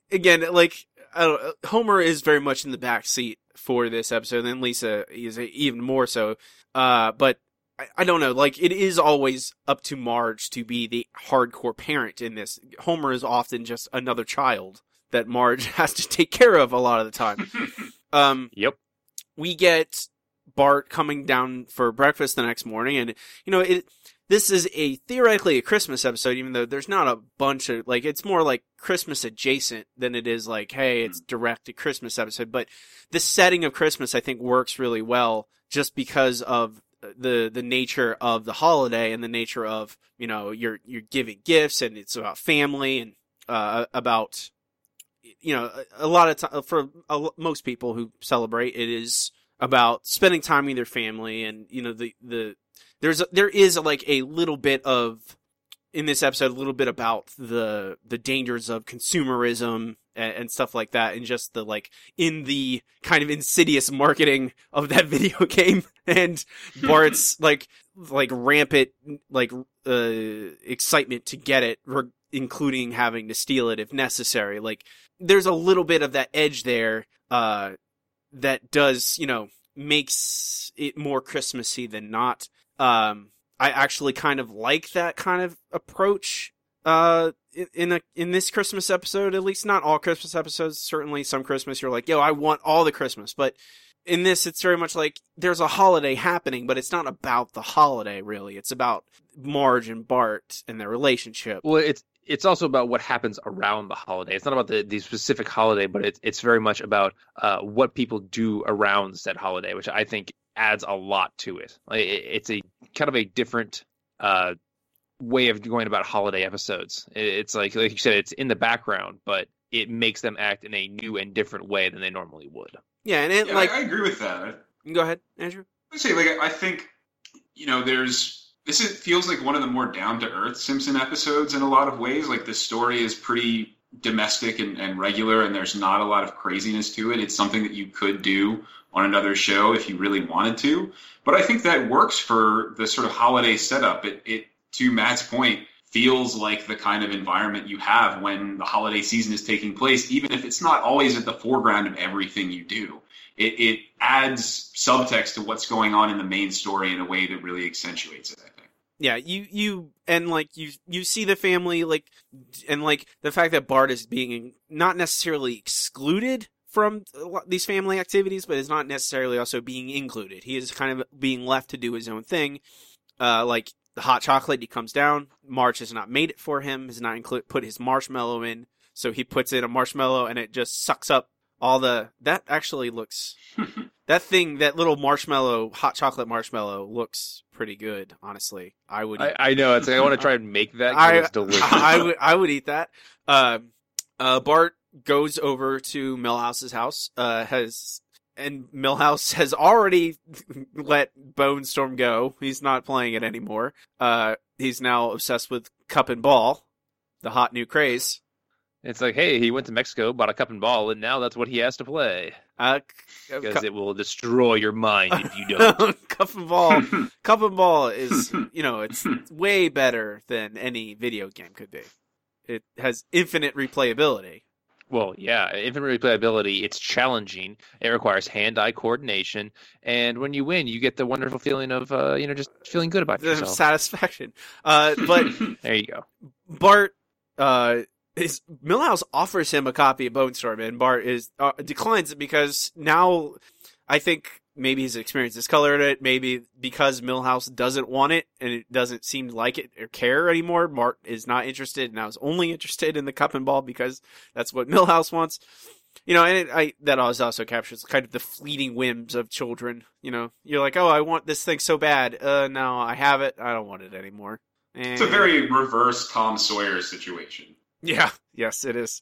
again, like, Homer is very much in the back seat for this episode, and Lisa is even more so. But I don't know, like, it is always up to Marge to be the hardcore parent in this. Homer is often just another child that Marge has to take care of a lot of the time. Yep. We get Bart coming down for breakfast the next morning, and, you know, this is theoretically a Christmas episode, even though there's not a bunch of, like, it's more like Christmas adjacent than it is like, hey, it's direct to Christmas episode. But the setting of Christmas, I think, works really well just because of the nature of the holiday and the nature of, you know, you're giving gifts, and it's about family and about, you know, a lot of time for most people who celebrate, it is about spending time with your family. And, you know, there is like a little bit of, in this episode, a little bit about the dangers of consumerism and stuff like that, and just the, like, in the kind of insidious marketing of that video game, and Bart's like rampant, like, excitement to get it, including having to steal it if necessary. Like, there's a little bit of that edge there, that does, you know, makes it more Christmassy than not. I actually kind of like that kind of approach, in this Christmas episode, at least. Not all Christmas episodes. Certainly some Christmas you're like, yo, I want all the Christmas. But in this, it's very much like there's a holiday happening, but it's not about the holiday, really. It's about Marge and Bart and their relationship. Well, it's also about what happens around the holiday. It's not about the specific holiday, but it's very much about what people do around said holiday, which I think adds a lot to it. It's a kind of a different way of going about holiday episodes. It's like you said, it's in the background, but it makes them act in a new and different way than they normally would. Yeah, and I agree with that. Go ahead, Andrew. I say, like, I think, you know, feels like one of the more down-to-earth Simpson episodes in a lot of ways. Like, the story is pretty domestic and regular, and there's not a lot of craziness to it. It's something that you could do on another show if you really wanted to. But I think that works for the sort of holiday setup. It to Matt's point, feels like the kind of environment you have when the holiday season is taking place, even if it's not always at the foreground of everything you do. It adds subtext to what's going on in the main story in a way that really accentuates it, I think. Yeah, you see the family, like, and like the fact that Bart is being not necessarily excluded from these family activities, but is not necessarily also being included. He is kind of being left to do his own thing. Like the hot chocolate, he comes down. Marge has not made it for him, has not put his marshmallow in, so he puts in a marshmallow and it just sucks up all that actually looks, that little marshmallow, hot chocolate marshmallow looks pretty good, honestly. I know, it's like, I want to try and make that, it's delicious. I would eat that. Bart goes over to Milhouse's house, and Milhouse has already let Bone Storm go. He's not playing it anymore. He's now obsessed with Cup and Ball, the hot new craze. It's like, hey, he went to Mexico, bought a cup and ball, and now that's what he has to play. Because it will destroy your mind if you don't. Cup and Ball is, you know, it's way better than any video game could be. It has infinite replayability. Well, yeah, infinite replayability, it's challenging. It requires hand-eye coordination. And when you win, you get the wonderful feeling of, just feeling good about yourself. Satisfaction. But there you go. Bart, Milhouse offers him a copy of Bone Storm, and Bart declines it because now I think maybe his experience has colored it. Maybe because Milhouse doesn't want it and it doesn't seem like it or care anymore. Bart is not interested, and now is only interested in the Cup and Ball because that's what Milhouse wants. You know, and that also captures kind of the fleeting whims of children. You know, you're like, oh, I want this thing so bad. No, I have it. I don't want it anymore. And it's a very reverse Tom Sawyer situation. Yeah, yes, it is.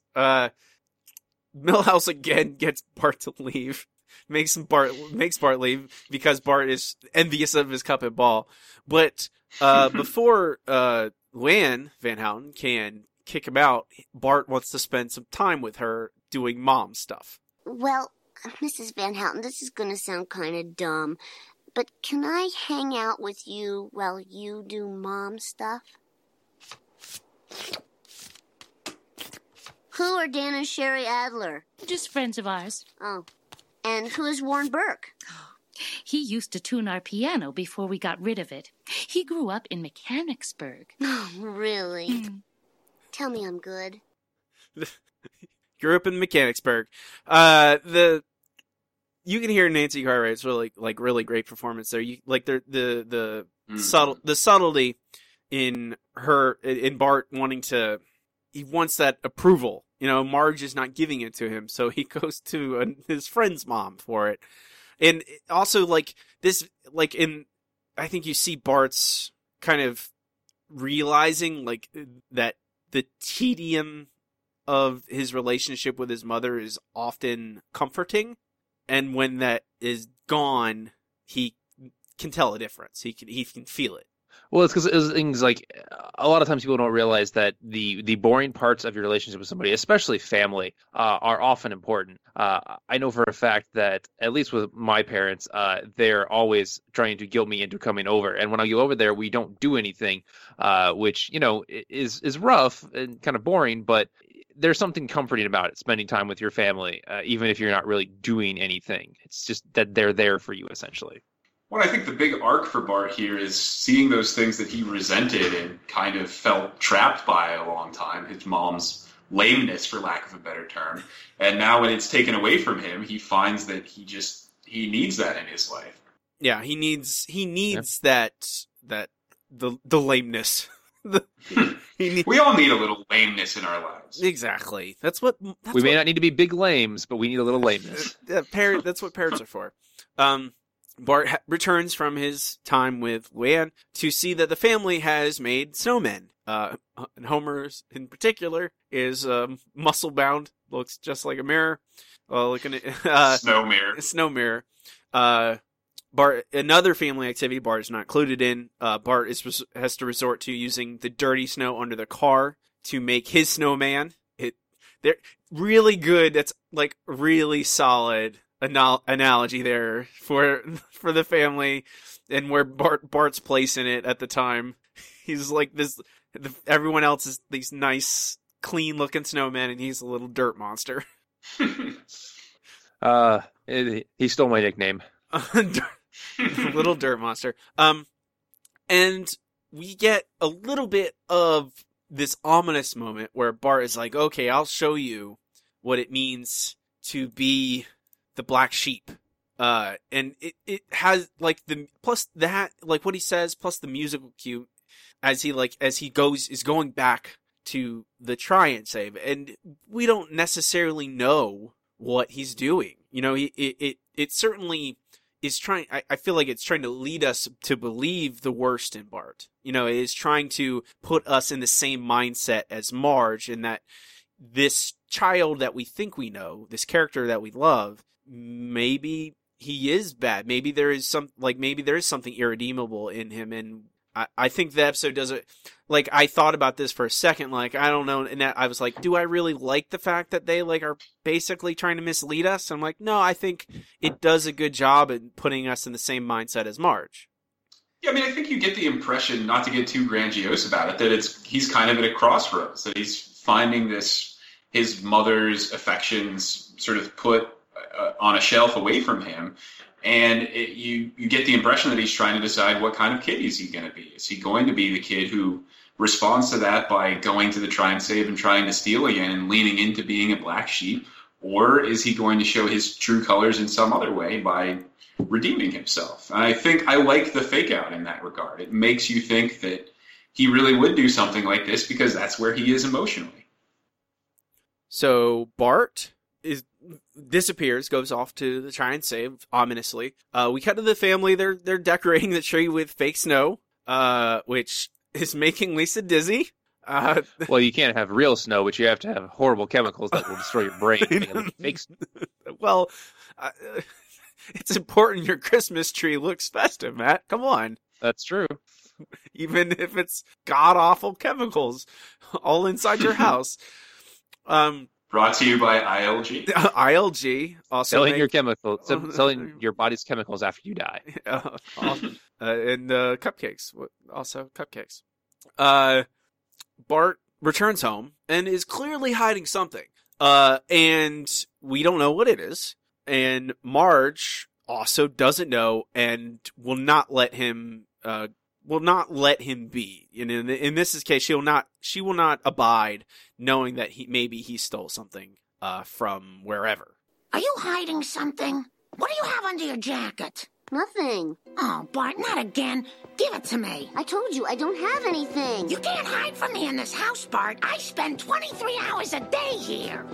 Milhouse again gets Bart to leave. Makes Bart leave because Bart is envious of his Cup and Ball. But before Lan Van Houten can kick him out, Bart wants to spend some time with her doing mom stuff. Well, Mrs. Van Houten, this is going to sound kind of dumb, but can I hang out with you while you do mom stuff? Who are Dan and Sherry Adler? Just friends of ours. Oh. And who is Warren Burke? He used to tune our piano before we got rid of it. He grew up in Mechanicsburg. Oh, really? Tell me I'm good. Grew up in Mechanicsburg. You can hear Nancy Cartwright's really great performance there. You like the subtlety in Bart he wants that approval. You know, Marge is not giving it to him, so he goes to his friend's mom for it. And also, I think you see Bart's kind of realizing, that the tedium of his relationship with his mother is often comforting. And when that is gone, he can tell a difference. He can feel it. Well, it's because things like a lot of times people don't realize that the boring parts of your relationship with somebody, especially family, are often important. I know for a fact that, at least with my parents, they're always trying to guilt me into coming over. And when I go over there, we don't do anything, which, is rough and kind of boring, but there's something comforting about it, spending time with your family, even if you're not really doing anything. It's just that they're there for you, essentially. Well, I think the big arc for Bart here is seeing those things that he resented and kind of felt trapped by a long time, his mom's lameness, for lack of a better term. And now when it's taken away from him, he finds that he needs that in his life. Yeah, he needs that the lameness. We all need a little lameness in our lives. Exactly. We may not need to be big lames, but we need a little lameness. That's what parents are for. Bart returns from his time with Luann to see that the family has made snowmen. And Homer, in particular, is muscle bound, looks just like a mirror. Snow mirror. Snow mirror. Bart, another family activity Bart is not included in. Bart has to resort to using the dirty snow under the car to make his snowman. They're really good. That's really solid analogy there for the family and where Bart's place in it at the time. He's like this. Everyone else is these nice, clean looking snowmen, and he's a little dirt monster. He stole my nickname. Little dirt monster. And we get a little bit of this ominous moment where Bart is like, okay, I'll show you what it means to be the black sheep. And it has what he says, plus the musical cue as he is going back to the try and save. And we don't necessarily know what he's doing. It certainly is trying, I feel like it's trying to lead us to believe the worst in Bart. It is trying to put us in the same mindset as Marge, and that this child that we think we know, this character that we love, maybe he is bad. Maybe there is something irredeemable in him, and I think the episode does it. I thought about this for a second, I don't know, and I was like, do I really like the fact that they are basically trying to mislead us? I'm like, no, I think it does a good job at putting us in the same mindset as Marge. Yeah, I think you get the impression, not to get too grandiose about it, that he's kind of at a crossroads, that he's finding his mother's affections sort of put on a shelf away from him. And you get the impression that he's trying to decide what kind of kid is he going to be. Is he going to be the kid who responds to that by going to the try and save and trying to steal again and leaning into being a black sheep? Or is he going to show his true colors in some other way by redeeming himself? And I think I like the fake out in that regard. It makes you think that he really would do something like this because that's where he is emotionally. So Bart disappears, goes off to the try and save, ominously. We cut to the family. They're decorating the tree with fake snow, which is making Lisa dizzy. Well, you can't have real snow, but you have to have horrible chemicals that will destroy your brain. Fake snow. Well, it's important your Christmas tree looks festive, Matt. Come on. That's true. Even if it's god-awful chemicals all inside your house. Brought to you by ILG. ILG also selling your body's chemicals after you die. And cupcakes, also cupcakes. Bart returns home and is clearly hiding something. And we don't know what it is. And Marge also doesn't know and will not let him be. And in this case, she will not abide knowing that maybe he stole something from wherever. Are you hiding something? What do you have under your jacket? Nothing. Oh, Bart, not again. Give it to me. I told you, I don't have anything. You can't hide from me in this house, Bart. I spend 23 hours a day here.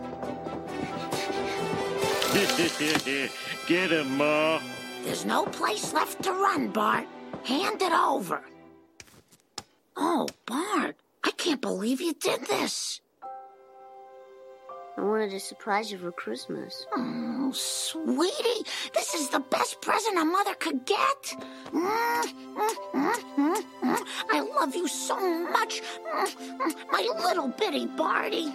Get him, Ma. There's no place left to run, Bart. Hand it over. Oh, Bart, I can't believe you did this. I wanted to surprise you for Christmas. Oh, sweetie, this is the best present a mother could get. I love you so much, my little bitty Barty.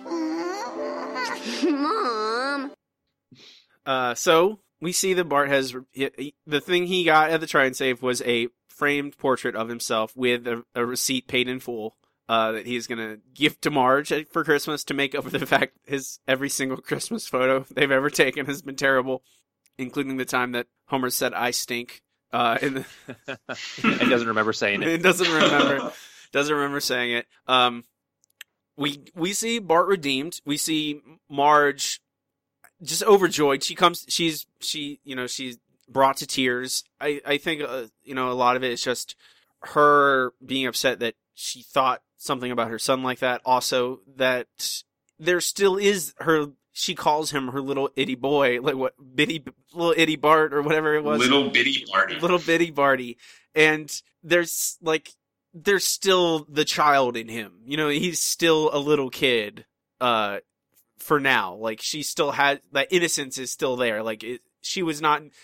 Mom. So we see that Bart has the thing he got at the Try and Save was a framed portrait of himself with a receipt paid in full. That he's gonna give to Marge for Christmas to make up for the fact every single Christmas photo they've ever taken has been terrible, including the time that Homer said "I stink." It doesn't remember saying it. It doesn't remember saying it. We see Bart redeemed. We see Marge just overjoyed. She's brought to tears. I think a lot of it is just her being upset that she thought something about her son like that. Also, that there still is she calls him her little itty boy, like little itty Bart or whatever it was. Little bitty Barty. Little bitty Barty. And there's still the child in him. He's still a little kid, for now. Like, she still had, that innocence is still there. Like, she was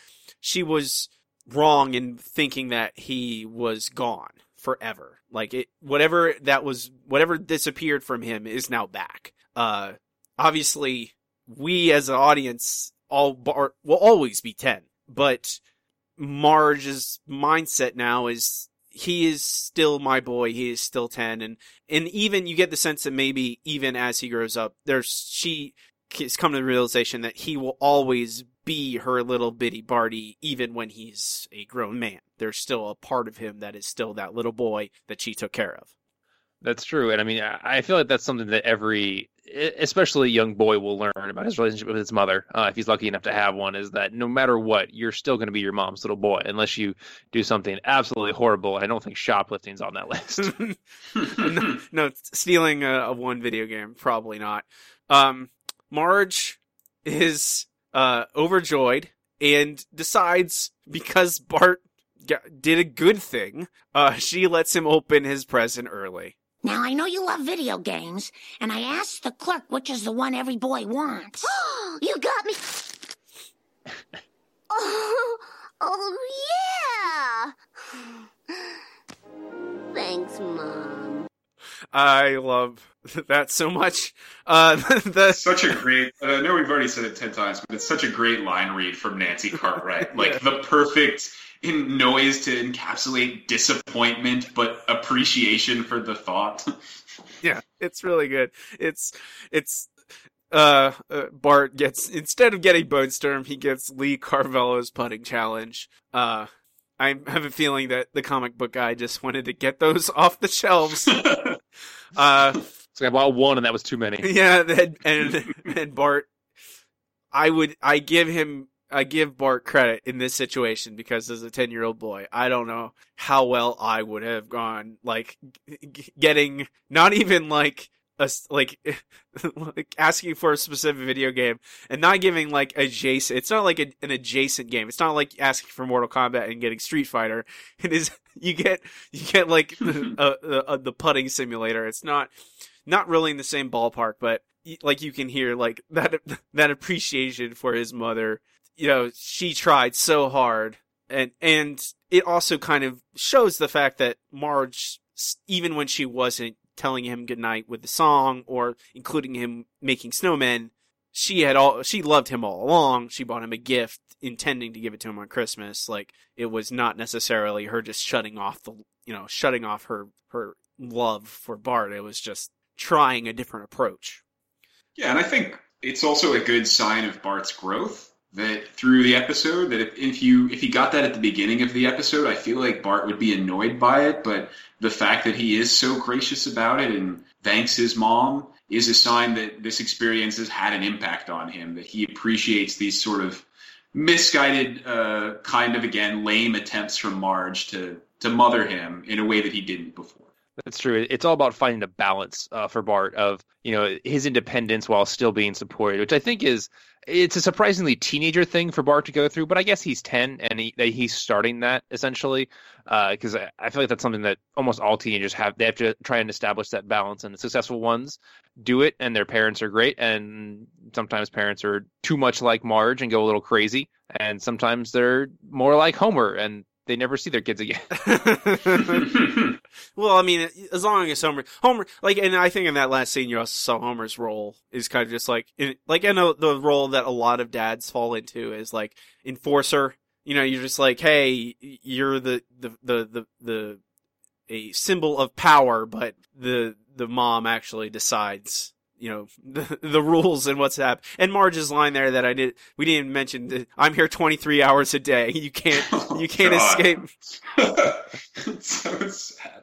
wrong in thinking that he was gone forever. Like, whatever disappeared from him is now back. Obviously, we as an audience, will always be 10, but Marge's mindset now is, he is still my boy, he is still 10, and even you get the sense that maybe even as he grows up, she has come to the realization that he will always be her little bitty Barty, even when he's a grown man. There's still a part of him that is still that little boy that she took care of. That's true. And I mean, I feel like that's something that especially young boy will learn about his relationship with his mother, if he's lucky enough to have one, is that no matter what, you're still going to be your mom's little boy, unless you do something absolutely horrible. I don't think shoplifting's on that list. No, stealing a one video game, probably not. Marge is overjoyed and decides, because Bart did a good thing, she lets him open his present early. Now, I know you love video games, and I asked the clerk which is the one every boy wants. You got me. Oh, yeah. Thanks, Mom. I love that so much. Such a great, I know we've already said it 10 times, but it's such a great line read from Nancy Cartwright. Like, the perfect noise to encapsulate disappointment, but appreciation for the thought. Yeah, it's really good. Bart gets, instead of getting Bone Storm, he gets Lee Carvello's putting challenge. I have a feeling that the comic book guy just wanted to get those off the shelves. So I bought one, and that was too many. Yeah, and Bart, I give Bart credit in this situation, because as a 10-year-old boy, I don't know how well I would have gone, like, getting, not even like asking for a specific video game and not giving like adjacent. It's not like an adjacent game. It's not like asking for Mortal Kombat and getting Street Fighter. It is, you get like the putting simulator. It's not really in the same ballpark, but like you can hear like that appreciation for his mother. She tried so hard, and it also kind of shows the fact that Marge, even when she wasn't telling him goodnight with the song or including him making snowmen, she loved him all along. She bought him a gift intending to give it to him on Christmas. Like, it was not necessarily her just shutting off her love for Bart. It was just trying a different approach. Yeah, and I think it's also a good sign of Bart's growth that through the episode, that if he got that at the beginning of the episode, I feel like Bart would be annoyed by it, but the fact that he is so gracious about it and thanks his mom is a sign that this experience has had an impact on him, that he appreciates these sort of misguided, kind of, again, lame attempts from Marge to mother him in a way that he didn't before. That's true. It's all about finding a balance for Bart of, his independence while still being supported, which I think it's a surprisingly teenager thing for Bart to go through, but I guess he's 10 and he's starting that essentially, because I feel like that's something that almost all teenagers have. They have to try and establish that balance, and the successful ones do it, and their parents are great, and sometimes parents are too much like Marge and go a little crazy, and sometimes they're more like Homer, and they never see their kids again. Well, I mean, as long as Homer, like, and I think in that last scene, you also saw Homer's role is kind of just like, the role that a lot of dads fall into is like enforcer. You're just like, hey, you're a symbol of power, but the mom actually decides, the rules and what's happening. And Marge's line there that we didn't mention, I'm here 23 hours a day. You can't escape. It's so sad.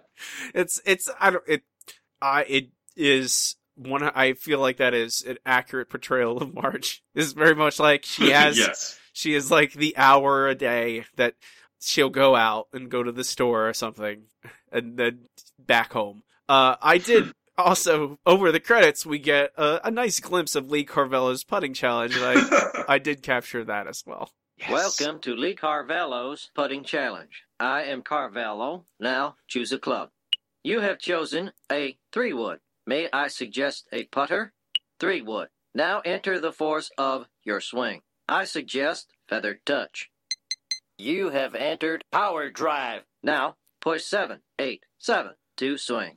It is one, I feel like that is an accurate portrayal of Marge. It's very much like she has, yes. She is like the hour a day that she'll go out and go to the store or something and then back home. I did also, over the credits, we get a nice glimpse of Lee Carvello's putting challenge, and I did capture that as well. Yes. Welcome to Lee Carvello's putting challenge. I am Carvello. Now choose a club. You have chosen a 3-wood. May I suggest a putter? 3-wood. Now enter the force of your swing. I suggest feather touch. You have entered power drive. Now push 7, 8, 7 to swing.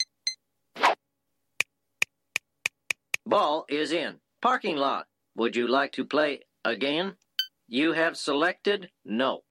Ball is in. Parking lot. Would you like to play again? You have selected no.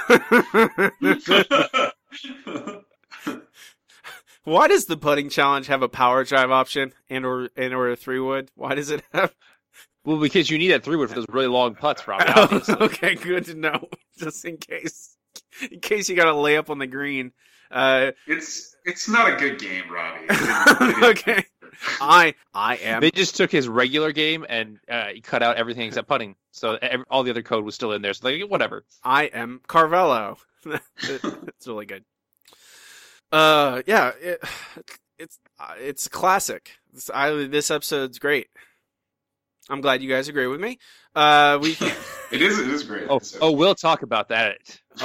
Why does the putting challenge have a power drive option and or a 3-wood? Why does it have? Well, because you need that 3-wood for those really long putts, probably. Obviously. Okay, good to know. Just in case you got to lay up on the green. It's not a good game, Robbie. Okay. I am. They just took his regular game and cut out everything except putting. So all the other code was still in there. So like, whatever. I am Carvello. It's really good. Yeah, it's a classic. This episode's great. I'm glad you guys agree with me. It is great. We'll talk about that.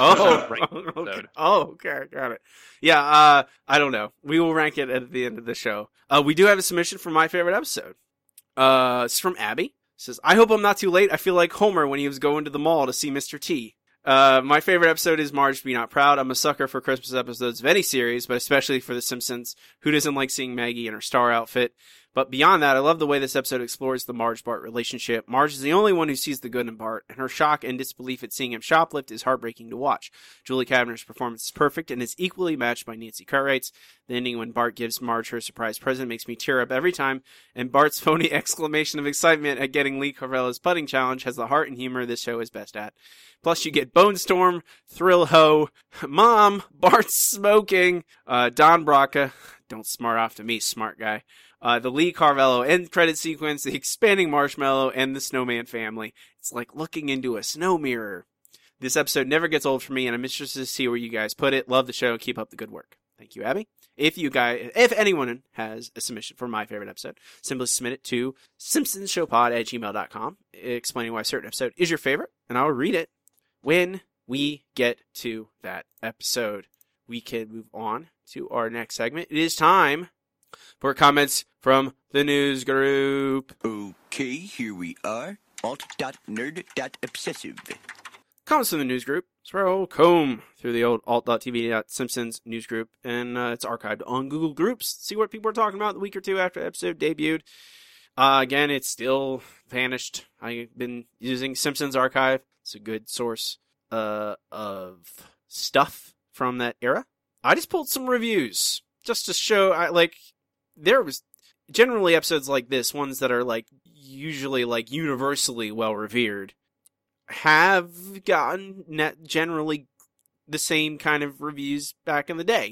Okay, got it. Yeah, I don't know. We will rank it at the end of the show. We do have a submission for my favorite episode. It's from Abby. It says, I hope I'm not too late. I feel like Homer when he was going to the mall to see Mr. T. My favorite episode is Marge Be Not Proud. I'm a sucker for Christmas episodes of any series, but especially for The Simpsons. Who doesn't like seeing Maggie in her star outfit? But beyond that, I love the way this episode explores the Marge-Bart relationship. Marge is the only one who sees the good in Bart, and her shock and disbelief at seeing him shoplift is heartbreaking to watch. Julie Kavner's performance is perfect and is equally matched by Nancy Cartwright's. The ending when Bart gives Marge her surprise present makes me tear up every time, and Bart's phony exclamation of excitement at getting Lee Carvello's putting challenge has the heart and humor this show is best at. Plus, you get Bone Storm, Thrill Ho, Mom, Bart's smoking, Don Braca, don't smart off to me, smart guy. The Lee Carvello end credit sequence, the expanding marshmallow, and the snowman family. It's like looking into a snow mirror. This episode never gets old for me, and I'm interested to see where you guys put it. Love the show. Keep up the good work. Thank you, Abby. If anyone has a submission for my favorite episode, simply submit it to simpsonshowpod@gmail.com, explaining why a certain episode is your favorite, and I'll read it when we get to that episode. We can move on to our next segment. It is time for comments from the news group. Okay, here we are. Alt.nerd.obsessive. Comments from the news group. It's where I'll comb through the old alt.tv.simpsons news group, and it's archived on Google Groups. See what people are talking about the week or two after the episode debuted. Again, it's still vanished. I've been using Simpsons Archive. It's a good source of stuff from that era. I just pulled some reviews just to show, generally episodes like this, ones that are like usually like universally well revered, have gotten generally the same kind of reviews back in the day.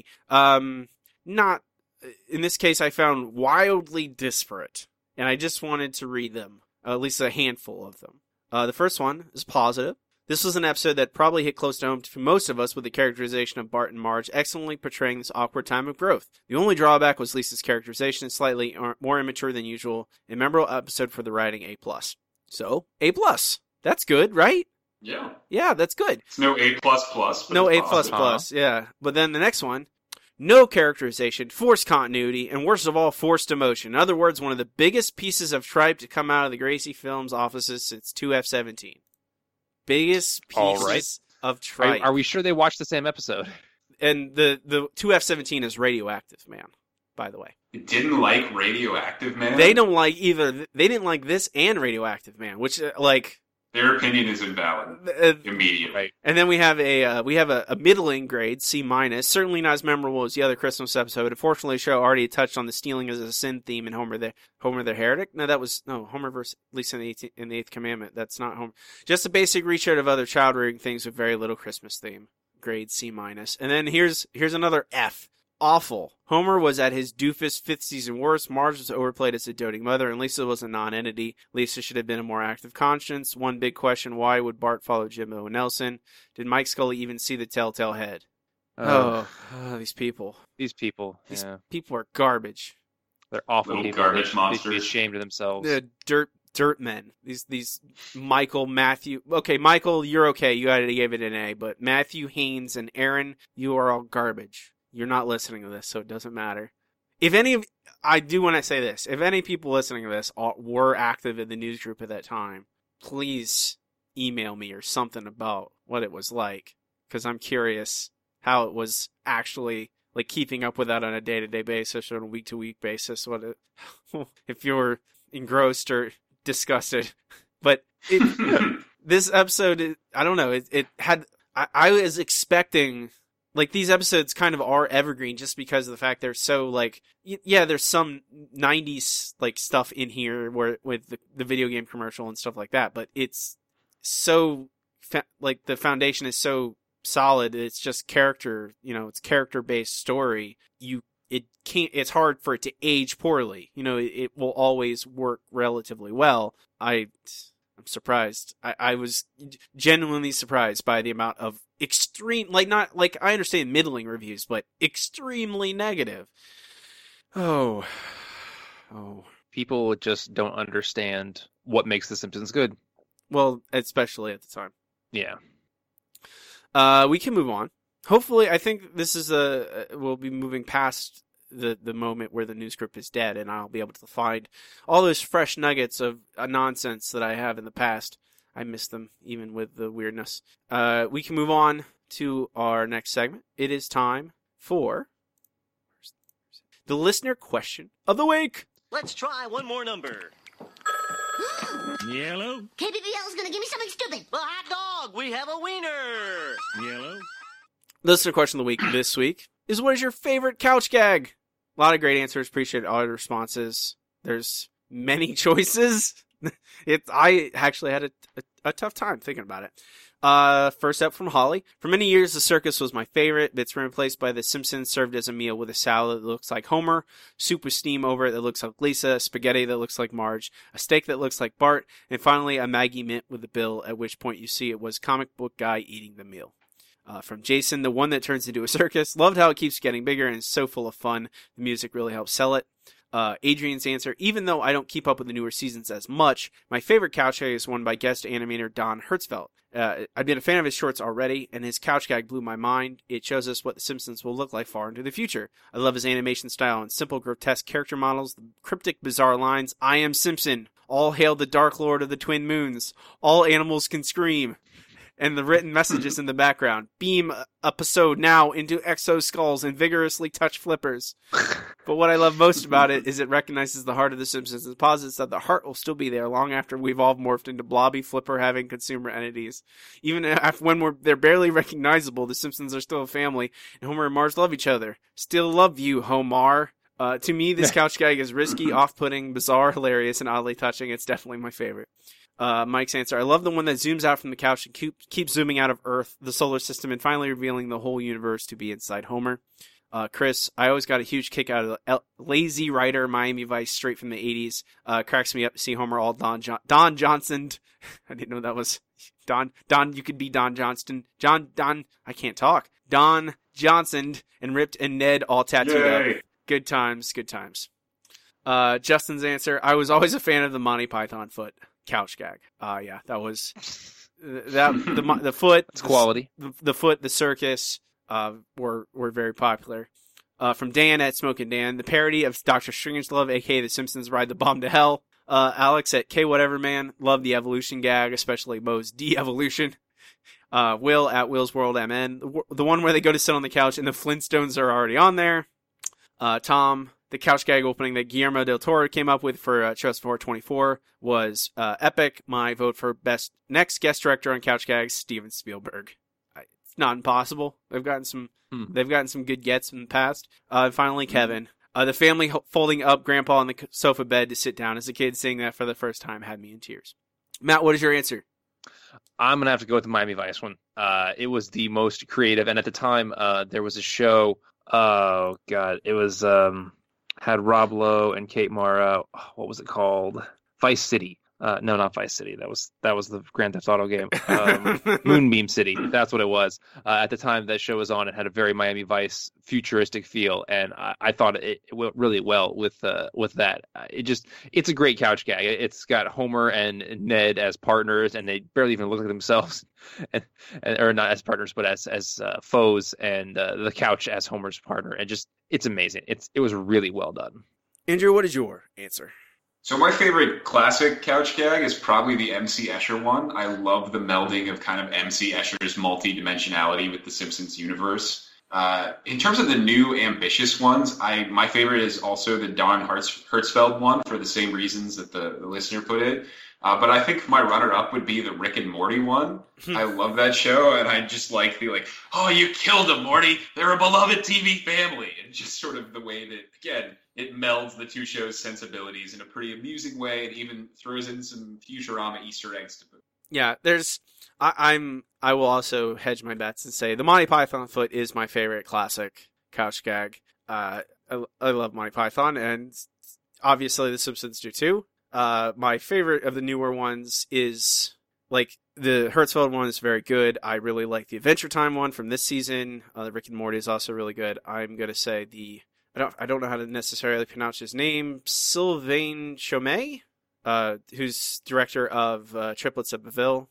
Not in this case, I found wildly disparate, and I just wanted to read them, at least a handful of them. The first one is positive. This was an episode that probably hit close to home to most of us with the characterization of Bart and Marge excellently portraying this awkward time of growth. The only drawback was Lisa's characterization, slightly more immature than usual. A memorable episode for the writing, A+. So, A+. That's good, right? Yeah. Yeah, that's good. It's no A++. But no A++, positive. yeah. But then the next one, no characterization, forced continuity, and worst of all, forced emotion. In other words, one of the biggest pieces of tripe to come out of the Gracie Films offices since 2F17. Biggest pieces of tripe. Are we sure they watched the same episode? And the 2F17 is Radioactive Man, by the way. It didn't like Radioactive Man? They don't like either. They didn't like this and Radioactive Man, which their opinion is invalid immediately. Right. And then we have a middling grade, C-. Certainly not as memorable as the other Christmas episode. Unfortunately, the show already touched on the stealing as a sin theme in Homer the Heretic. No, Homer versus Lisa in the Eighth Commandment. That's not Homer. Just a basic reach-out of other child-rearing things with very little Christmas theme. Grade C-. And then here's another F. Awful. Homer was at his doofus fifth season worst. Marge was overplayed as a doting mother, and Lisa was a non-entity. Lisa should have been a more active conscience. One big question, why would Bart follow Jimbo and Nelson? Did Mike Scully even see the telltale head? These people. These people are garbage. They're awful Little people. garbage They should monsters. be ashamed of themselves. They're dirt men. These Michael, Matthew. Okay, Michael, you're okay. You already gave it an A. But Matthew, Haynes, and Aaron, you are all garbage. You're not listening to this, so it doesn't matter. I do want to say this. If any people listening to this were active in the news group at that time, please email me or something about what it was like, because I'm curious how it was actually like keeping up with that on a day-to-day basis or on a week-to-week basis. If you were engrossed or disgusted. But this episode, I don't know. It had. I was expecting. Like, these episodes kind of are evergreen just because of the fact they're so, like, yeah, there's some 90s, like, stuff in here with the video game commercial and stuff like that, but it's so, like, the foundation is so solid, it's just character, it's character-based story. It's hard for it to age poorly. It will always work relatively well. I'm surprised. I was genuinely surprised by the amount of extreme, not I understand middling reviews, but extremely negative. Oh. People just don't understand what makes The Simpsons good. Well, especially at the time. Yeah. We can move on. Hopefully, I think this is we'll be moving past the moment where the news script is dead, and I'll be able to find all those fresh nuggets of nonsense that I have in the past. I miss them, even with the weirdness. We can move on to our next segment. It is time for the listener question of the week. Let's try one more number. Yellow. KBBL is going to give me something stupid. A hot dog. We have a wiener. Yellow. Listener question of the week this week is, what is your favorite couch gag? A lot of great answers. Appreciate all the responses. There's many choices. I actually had a tough time thinking about it. First up from Holly. For many years, the circus was my favorite. It's been replaced by The Simpsons, served as a meal with a salad that looks like Homer, soup with steam over it that looks like Lisa, spaghetti that looks like Marge, a steak that looks like Bart, and finally a Maggie Mint with a bill, at which point you see it was comic book guy eating the meal. From Jason, the one that turns into a circus. Loved how it keeps getting bigger and is so full of fun. The music really helps sell it. Adrian's answer, even though I don't keep up with the newer seasons as much, my favorite couch gag is one by guest animator Don Hertzfeldt. I've been a fan of his shorts already, and his couch gag blew my mind. It shows us what The Simpsons will look like far into the future. I love his animation style and simple, grotesque character models, the cryptic, bizarre lines, I am Simpson, all hail the Dark Lord of the Twin Moons, all animals can scream, and the written messages in the background. Beam episode now into exo skulls and vigorously touch flippers. But what I love most about it is it recognizes the heart of The Simpsons and posits that the heart will still be there long after we've all morphed into blobby, flipper-having consumer entities. Even when they're barely recognizable, The Simpsons are still a family, and Homer and Marge love each other. Still love you, Homer. To me, this couch gag is risky, off-putting, bizarre, hilarious, and oddly touching. It's definitely my favorite. Mike's answer: I love the one that zooms out from the couch and keeps zooming out of Earth, the solar system, and finally revealing the whole universe to be inside Homer. Chris: I always got a huge kick out of the lazy writer Miami Vice straight from the 80s. Cracks me up to see Homer all Don Johnson. I didn't know that was Don. You could be Don Johnston. I can't talk. Don Johnson and Ripped and Ned all tattooed up. Good times. Justin's answer: I was always a fan of the Monty Python foot couch gag. Yeah, that was the foot. It's quality. The foot, the circus were very popular. From Dan at Smokin' Dan, the parody of Dr. Strangelove, aka The Simpsons Ride the Bomb to Hell. Alex at K Whatever Man, love the evolution gag, especially Moe's de-evolution. Will at Will's World MN, the one where they go to sit on the couch and the Flintstones are already on there. Tom, the couch gag opening that Guillermo del Toro came up with for Trust 424 was epic. My vote for next guest director on couch gags, Steven Spielberg. It's not impossible. They've gotten some good gets in the past. Finally, Kevin. The family folding up Grandpa on the sofa bed to sit down as a kid, seeing that for the first time had me in tears. Matt, what is your answer? I'm going to have to go with the Miami Vice one. It was the most creative. And at the time, there was a show. Oh, God. It was had Rob Lowe and Kate Mara. What was it called? Vice City. No, not Vice City. That was the Grand Theft Auto game. Moonbeam City. That's what it was. At the time that show was on, it had a very Miami Vice futuristic feel, and I thought it went really well with that. It's a great couch gag. It's got Homer and Ned as partners, and they barely even look like themselves, or not as partners, but as foes, and the couch as Homer's partner, and it's amazing. It was really well done. Andrew, what is your answer? So my favorite classic couch gag is probably the MC Escher one. I love the melding of kind of MC Escher's multi-dimensionality with the Simpsons universe. In terms of the new ambitious ones, my favorite is also the Don Hertzfeld one for the same reasons that the listener put it. But I think my runner-up would be the Rick and Morty one. I love that show, and I just like oh, you killed them, Morty. They're a beloved TV family. And just sort of the way that, again, it melds the two shows' sensibilities in a pretty amusing way, and even throws in some Futurama Easter eggs to boot. Yeah, I will also hedge my bets and say the Monty Python foot is my favorite classic couch gag. I love Monty Python, and obviously The Simpsons do too. My favorite of the newer ones is the Hertzfeld one is very good. I really like the Adventure Time one from this season. The Rick and Morty is also really good. I'm gonna say I don't know how to necessarily pronounce his name. Sylvain Chomet, who's director of Triplets of Belleville.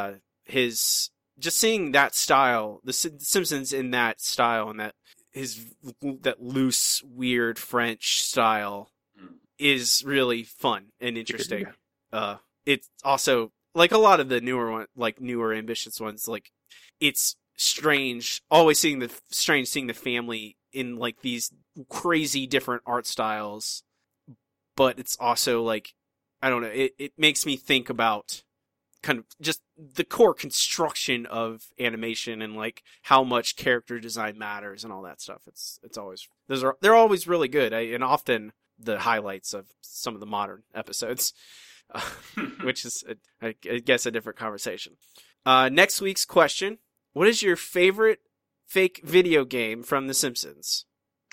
Just seeing that style, the Simpsons in that style, and that loose, weird French style is really fun and interesting. It's also like a lot of the newer ambitious ones. It's strange, always seeing the family in these crazy different art styles, but it's also I don't know. It makes me think about kind of just the core construction of animation and how much character design matters and all that stuff. It's always they're always really good, and often the highlights of some of the modern episodes, which is I guess a different conversation. Next week's question: what is your favorite fake video game from The Simpsons?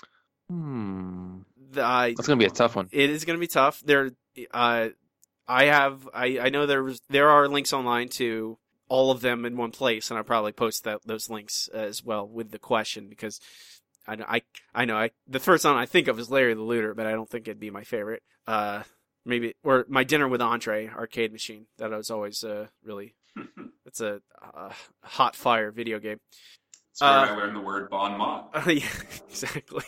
That's gonna be a tough one. It is gonna be tough. I know there are links online to all of them in one place, and I'll probably post those links as well with the question, because I know the first one I think of is Larry the Looter, but I don't think it'd be my favorite. Maybe, or my Dinner with Andre arcade machine. That was always really. It's a hot fire video game. That's where I learned the word bon mot. Yeah, exactly.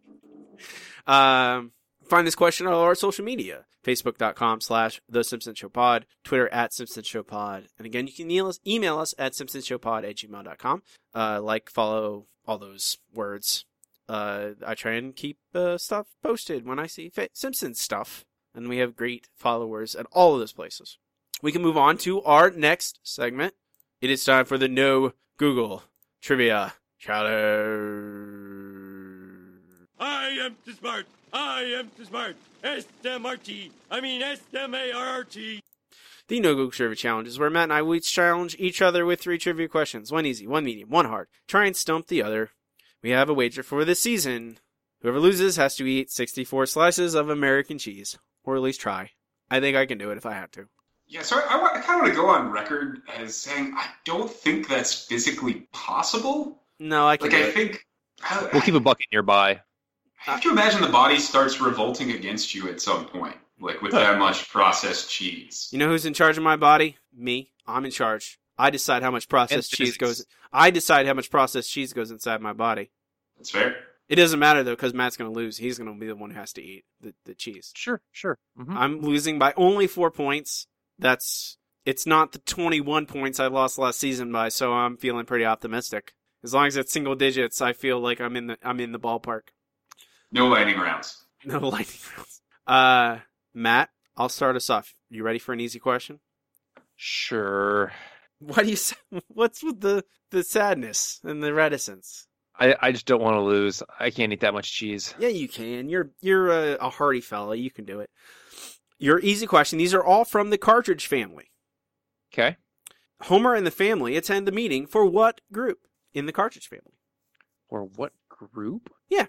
Find this question on our social media. Facebook.com/The Simpsons Show Pod, Twitter @Simpsons Show Pod. And again, you can email us at simpsonsshowpod@gmail.com. Follow, all those words. I try and keep stuff posted when I see Simpsons stuff. And we have great followers at all of those places. We can move on to our next segment. It is time for the No Google Trivia Challenge. I am too smart. I am smart. S-M-R-T. I mean S-M-A-R-R-T. The No Google Trivia Challenge is where Matt and I each challenge each other with 3 trivia questions. 1 easy, 1 medium, 1 hard. Try and stump the other. We have a wager for this season. Whoever loses has to eat 64 slices of American cheese. Or at least try. I think I can do it if I had to. Yeah, so I kind of want to go on record as saying I don't think that's physically possible. No, I can do I it. think... We'll keep a bucket nearby. I have to imagine the body starts revolting against you at some point, like with that much processed cheese. You know who's in charge of my body? Me. I'm in charge. I decide how much processed cheese goes. I decide how much processed cheese goes inside my body. That's fair. It doesn't matter though, because Matt's going to lose. He's going to be the one who has to eat the cheese. Sure. Mm-hmm. I'm losing by only 4 points. It's not the 21 points I lost last season by, so I'm feeling pretty optimistic. As long as it's single digits, I feel like I'm in the ballpark. No lightning rounds. No lightning rounds. Matt, I'll start us off. You ready for an easy question? Sure. Why do you? What's with the sadness and the reticence? I just don't want to lose. I can't eat that much cheese. Yeah, you can. You're a hearty fella. You can do it. Your easy question. These are all from the Cartridge family. Okay. Homer and the family attend the meeting for what group in the Cartridge family? For what group? Yeah.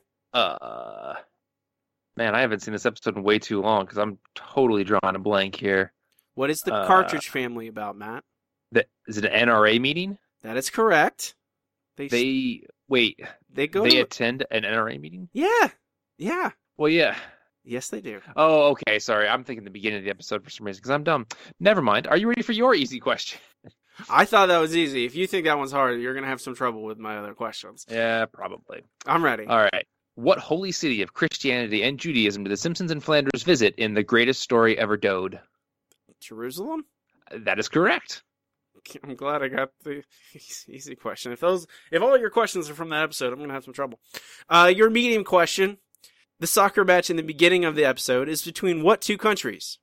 Man, I haven't seen this episode in way too long because I'm totally drawing a blank here. What is the Cartridge family about, Matt? Is it an NRA meeting? That is correct. They attend an NRA meeting? Yeah. Well, yeah. Yes, they do. Oh, okay. Sorry. I'm thinking the beginning of the episode for some reason because I'm dumb. Never mind. Are you ready for your easy question? I thought that was easy. If you think that one's hard, you're going to have some trouble with my other questions. Yeah, probably. I'm ready. All right. What holy city of Christianity and Judaism did the Simpsons and Flanders visit in The Greatest Story Ever Told? Jerusalem? That is correct. I'm glad I got the easy question. If all your questions are from that episode, I'm going to have some trouble. Your medium question. The soccer match in the beginning of the episode is between what 2 countries?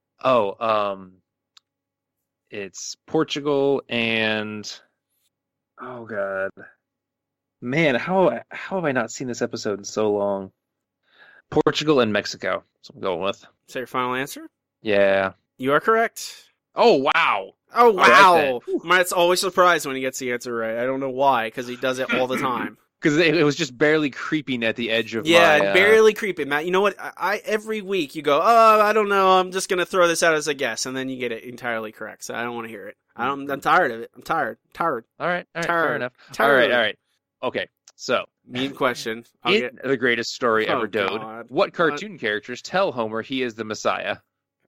It's Portugal and... Oh, God. Man, how have I not seen this episode in so long? Portugal and Mexico. That's what I'm going with. Is that your final answer? Yeah. You are correct. Oh, wow. Oh, wow. Matt's always surprised when he gets the answer right. I don't know why, because he does it all the time. Because it was just barely creeping at the edge of barely creeping, Matt. You know what? I every week you go, I don't know, I'm just going to throw this out as a guess, and then you get it entirely correct, so I don't want to hear it. I'm tired of it. I'm tired. All right, tired. fair enough. Tired. All right. Okay, so. Medium question. The Greatest Story Ever Told, God. what cartoon characters tell Homer he is the Messiah?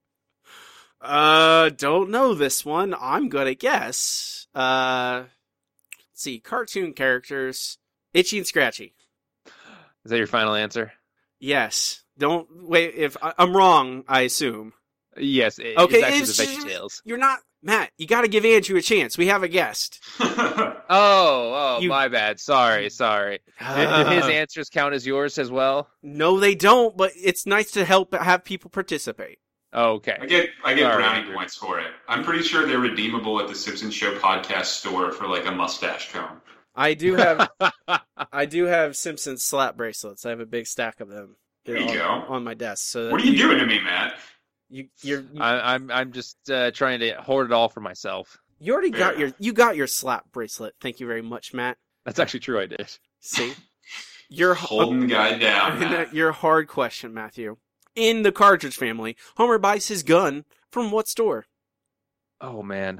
Don't know this one. I'm gonna guess. Let's see. Cartoon characters. Itchy and Scratchy. Is that your final answer? Yes. Don't wait. If I'm wrong, I assume. Yes. Okay. It's actually the VeggieTales. You're not, Matt. You got to give Andrew a chance. We have a guest. My bad. Sorry. Do his answers count as yours as well? No, they don't. But it's nice to have people participate. Okay. I get brownie points for it. I'm pretty sure they're redeemable at the Simpsons Show podcast store for like a mustache comb. I do have Simpsons slap bracelets. I have a big stack of them. There you go. On my desk. So what are you doing to me, Matt? I'm just trying to hoard it all for myself. You already got your slap bracelet. Thank you very much, Matt. That's actually true. I did. See, you're holding the guy down. Your hard question, Matthew. In the Cartridge family, Homer buys his gun from what store? Oh man,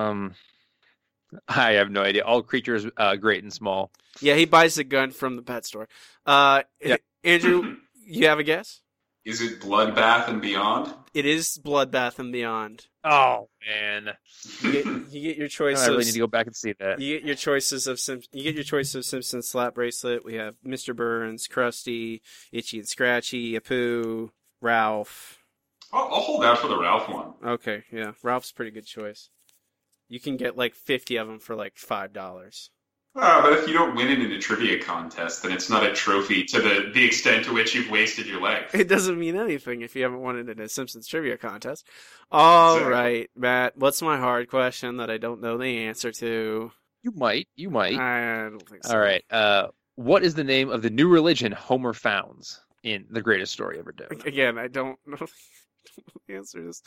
I have no idea. All creatures, great and small. Yeah, he buys the gun from the pet store. Andrew, you have a guess? Is it Bloodbath and Beyond? It is Bloodbath and Beyond. Oh man, you get your choice. I really need to go back and see that. You get your choices of Simpsons slap bracelet. We have Mr. Burns, Krusty, Itchy and Scratchy, Apu, Ralph. I'll hold out for the Ralph one. Okay, yeah, Ralph's a pretty good choice. You can get like 50 of them for like $5. But if you don't win it in a trivia contest, then it's not a trophy to the extent to which you've wasted your life. It doesn't mean anything if you haven't won it in a Simpsons trivia contest. All right, Matt, what's my hard question that I don't know the answer to? You might. I don't think so. All right. What is the name of the new religion Homer founds? in The Greatest Story Ever Told. Again, I don't know the answer is.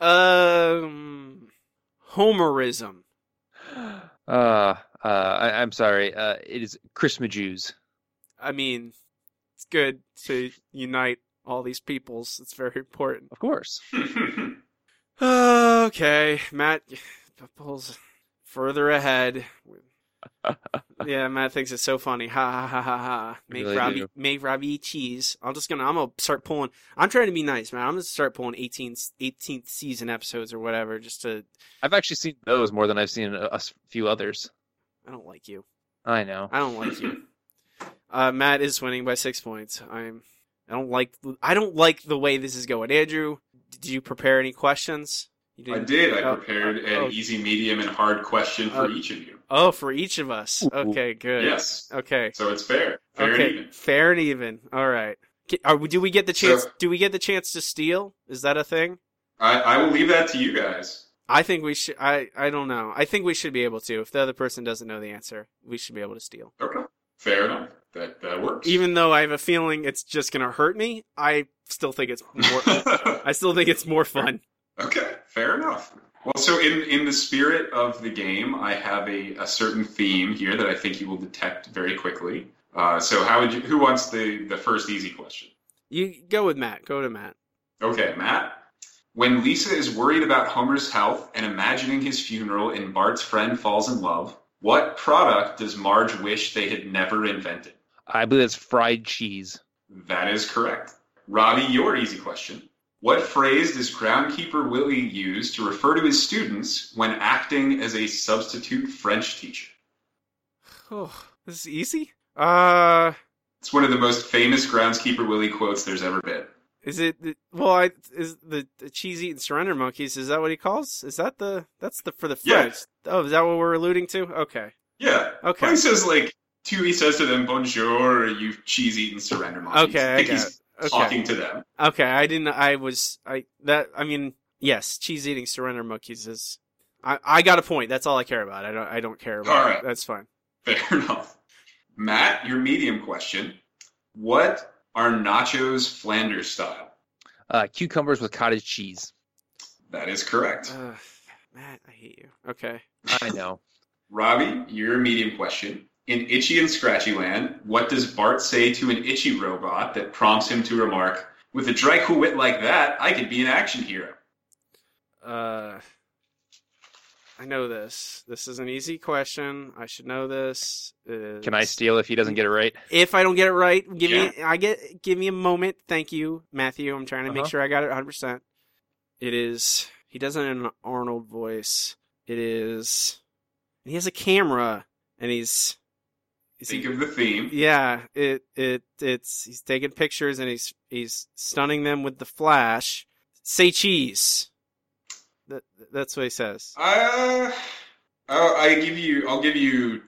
Homerism. I'm sorry. It is Christmas. I mean, it's good to unite all these peoples. It's very important. Of course. Okay, Matt pulls further ahead. Yeah, Matt thinks it's so funny. Ha ha ha ha ha. Make Robbie cheese. I'm gonna start pulling. I'm trying to be nice, man. I'm gonna start pulling 18th season episodes or whatever, just to. I've actually seen those more than I've seen a few others. I don't like you. I know. I don't like you. Matt is winning by 6 points. I don't like the way this is going. Andrew, did you prepare any questions? I did. I prepared an easy, medium, and hard question for each of you. Oh, for each of us. Okay, good. Yes. Okay. So it's fair. Fair and even. Fair and even. All right. Do we get the chance? Do we get the chance to steal? Is that a thing? I will leave that to you guys. I think we should. I don't know. I think we should be able to. If the other person doesn't know the answer, we should be able to steal. Okay. Fair enough. That works. Even though I have a feeling it's just gonna hurt me, I still think it's more. I still think it's more fun. Okay. Fair enough. Well, so in the spirit of the game, I have a certain theme here that I think you will detect very quickly. So who wants the first easy question? You go with Matt. Go to Matt. Okay, Matt. When Lisa is worried about Homer's health and imagining his funeral and Bart's friend falls in love, what product does Marge wish they had never invented? I believe it's fried cheese. That is correct. Robbie, your easy question. What phrase does Groundkeeper Willie use to refer to his students when acting as a substitute French teacher? Oh, this is easy? It's one of the most famous Groundskeeper Willie quotes there's ever been. Is it, is the cheese-eating surrender monkeys, is that what he calls? Is that that's for the French? Yeah. Oh, is that what we're alluding to? Okay. Yeah. Okay. He says he says to them, bonjour, you cheese-eating surrender monkeys. Okay, I got it. Okay. Talking to them. Okay, yes, cheese-eating surrender monkeys is, I got a point. That's all I care about. I don't care about all right. it. That's fine. Fair enough. Matt, your medium question. What are nachos Flanders style? Cucumbers with cottage cheese. That is correct. Matt, I hate you. Okay. I know. Robbie, your medium question. In Itchy and Scratchy Land, what does Bart say to an itchy robot that prompts him to remark, with a dry cool wit like that, I could be an action hero? I know this. This is an easy question. I should know this. Can I steal if he doesn't get it right? If I don't get it right, give me a moment. Thank you, Matthew. I'm trying to make sure I got it 100%. It is. He does it in an Arnold voice. It is. He has a camera, and he's. Think of the theme. Yeah, it's he's taking pictures and he's stunning them with the flash. Say cheese. That's what he says. I'll give you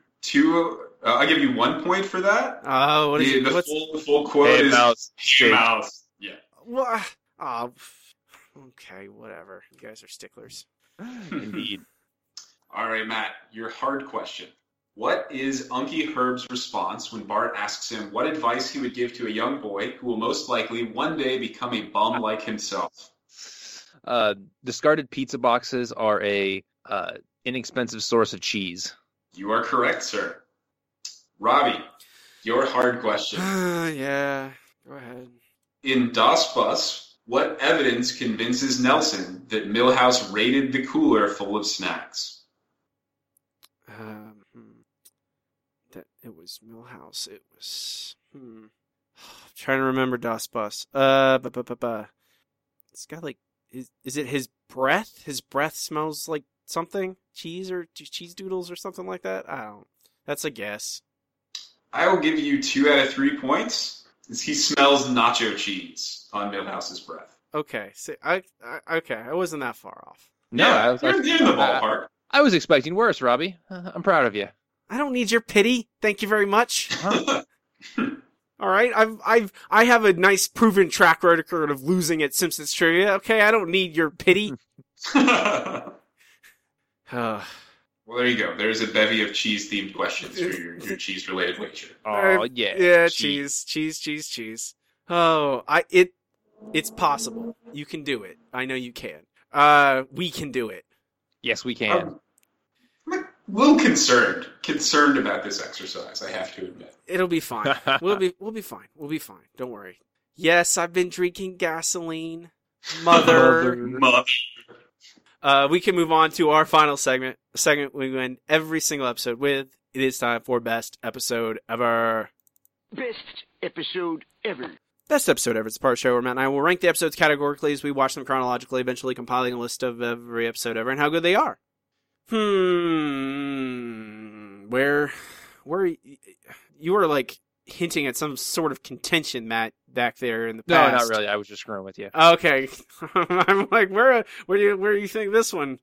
1 point for that. Oh, what is it? The full quote hey, is mouse. Hey, mouse. Yeah. What? Oh, okay, whatever. You guys are sticklers. Indeed. All right, Matt, your hard question. What is Unky Herb's response when Bart asks him what advice he would give to a young boy who will most likely one day become a bum like himself? Discarded pizza boxes are a inexpensive source of cheese. You are correct, sir. Robbie, your hard question. Yeah, go ahead. In Das Bus, what evidence convinces Nelson that Milhouse raided the cooler full of snacks? That it was Milhouse. It was. I'm trying to remember Das Bus. It's got like. Is it his breath? His breath smells like something? Cheese or cheese doodles or something like that? I don't. That's a guess. I will give you 2 out of 3 points. He smells nacho cheese on Milhouse's breath. Okay. So I wasn't that far off. No, yeah, you're in the ballpark. I was expecting worse, Robbie. I'm proud of you. I don't need your pity. Thank you very much. All right, I have a nice proven track record of losing at Simpsons trivia. Okay, I don't need your pity. Well, there you go. There's a bevy of cheese-themed questions for your cheese-related wager. Oh, yeah. Yeah, cheese. It's possible. You can do it. I know you can. We can do it. Yes, we can. I'm a little concerned about this exercise, I have to admit. It'll be fine. We'll be fine. We'll be fine. Don't worry. Yes, I've been drinking gasoline. Mother. We can move on to our final segment. A segment we end every single episode with. It is time for Best Episode Ever. Best episode ever. Best Episode Ever. It's a part of the show where Matt and I will rank the episodes categorically as we watch them chronologically, eventually compiling a list of every episode ever and how good they are. Where you were like hinting at some sort of contention, Matt, back there in the past. No, not really. I was just screwing with you. Okay. I'm like, where do you think this one?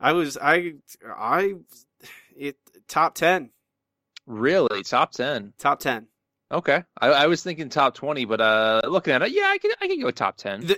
Top 10. Really? Top 10? Top 10. Okay. I was thinking top 20, but looking at it, yeah, I can go with top 10.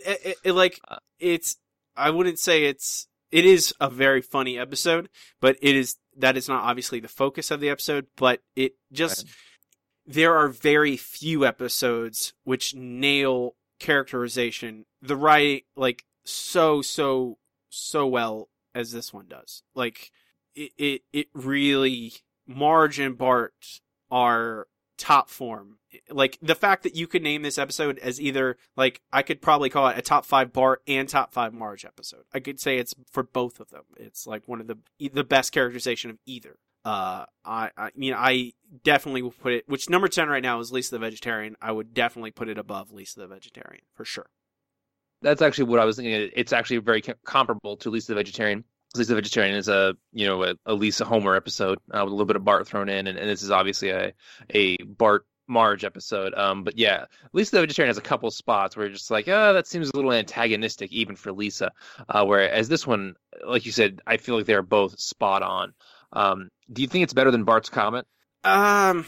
I wouldn't say it is a very funny episode, but that is not obviously the focus of the episode, but it just, there are very few episodes which nail characterization, the right, like, so well as this one does. Like, it really, Marge and Bart are top form. Like, the fact that you could name this episode as either, like, I could probably call it a top 5 Bart and top 5 Marge episode. I could say it's for both of them. It's like one of the best characterization of either. I mean, I definitely will put it, which number 10 right now is Lisa the Vegetarian. I would definitely put it above Lisa the Vegetarian for sure. That's actually what I was thinking. It's actually very comparable to Lisa the Vegetarian. Lisa the Vegetarian is a Lisa Homer episode with a little bit of Bart thrown in, and this is obviously a Bart Marge episode. But yeah, Lisa the Vegetarian has a couple spots where you're just like, that seems a little antagonistic even for Lisa. Whereas this one, like you said, I feel like they're both spot on. Do you think it's better than Bart's Comet? I'm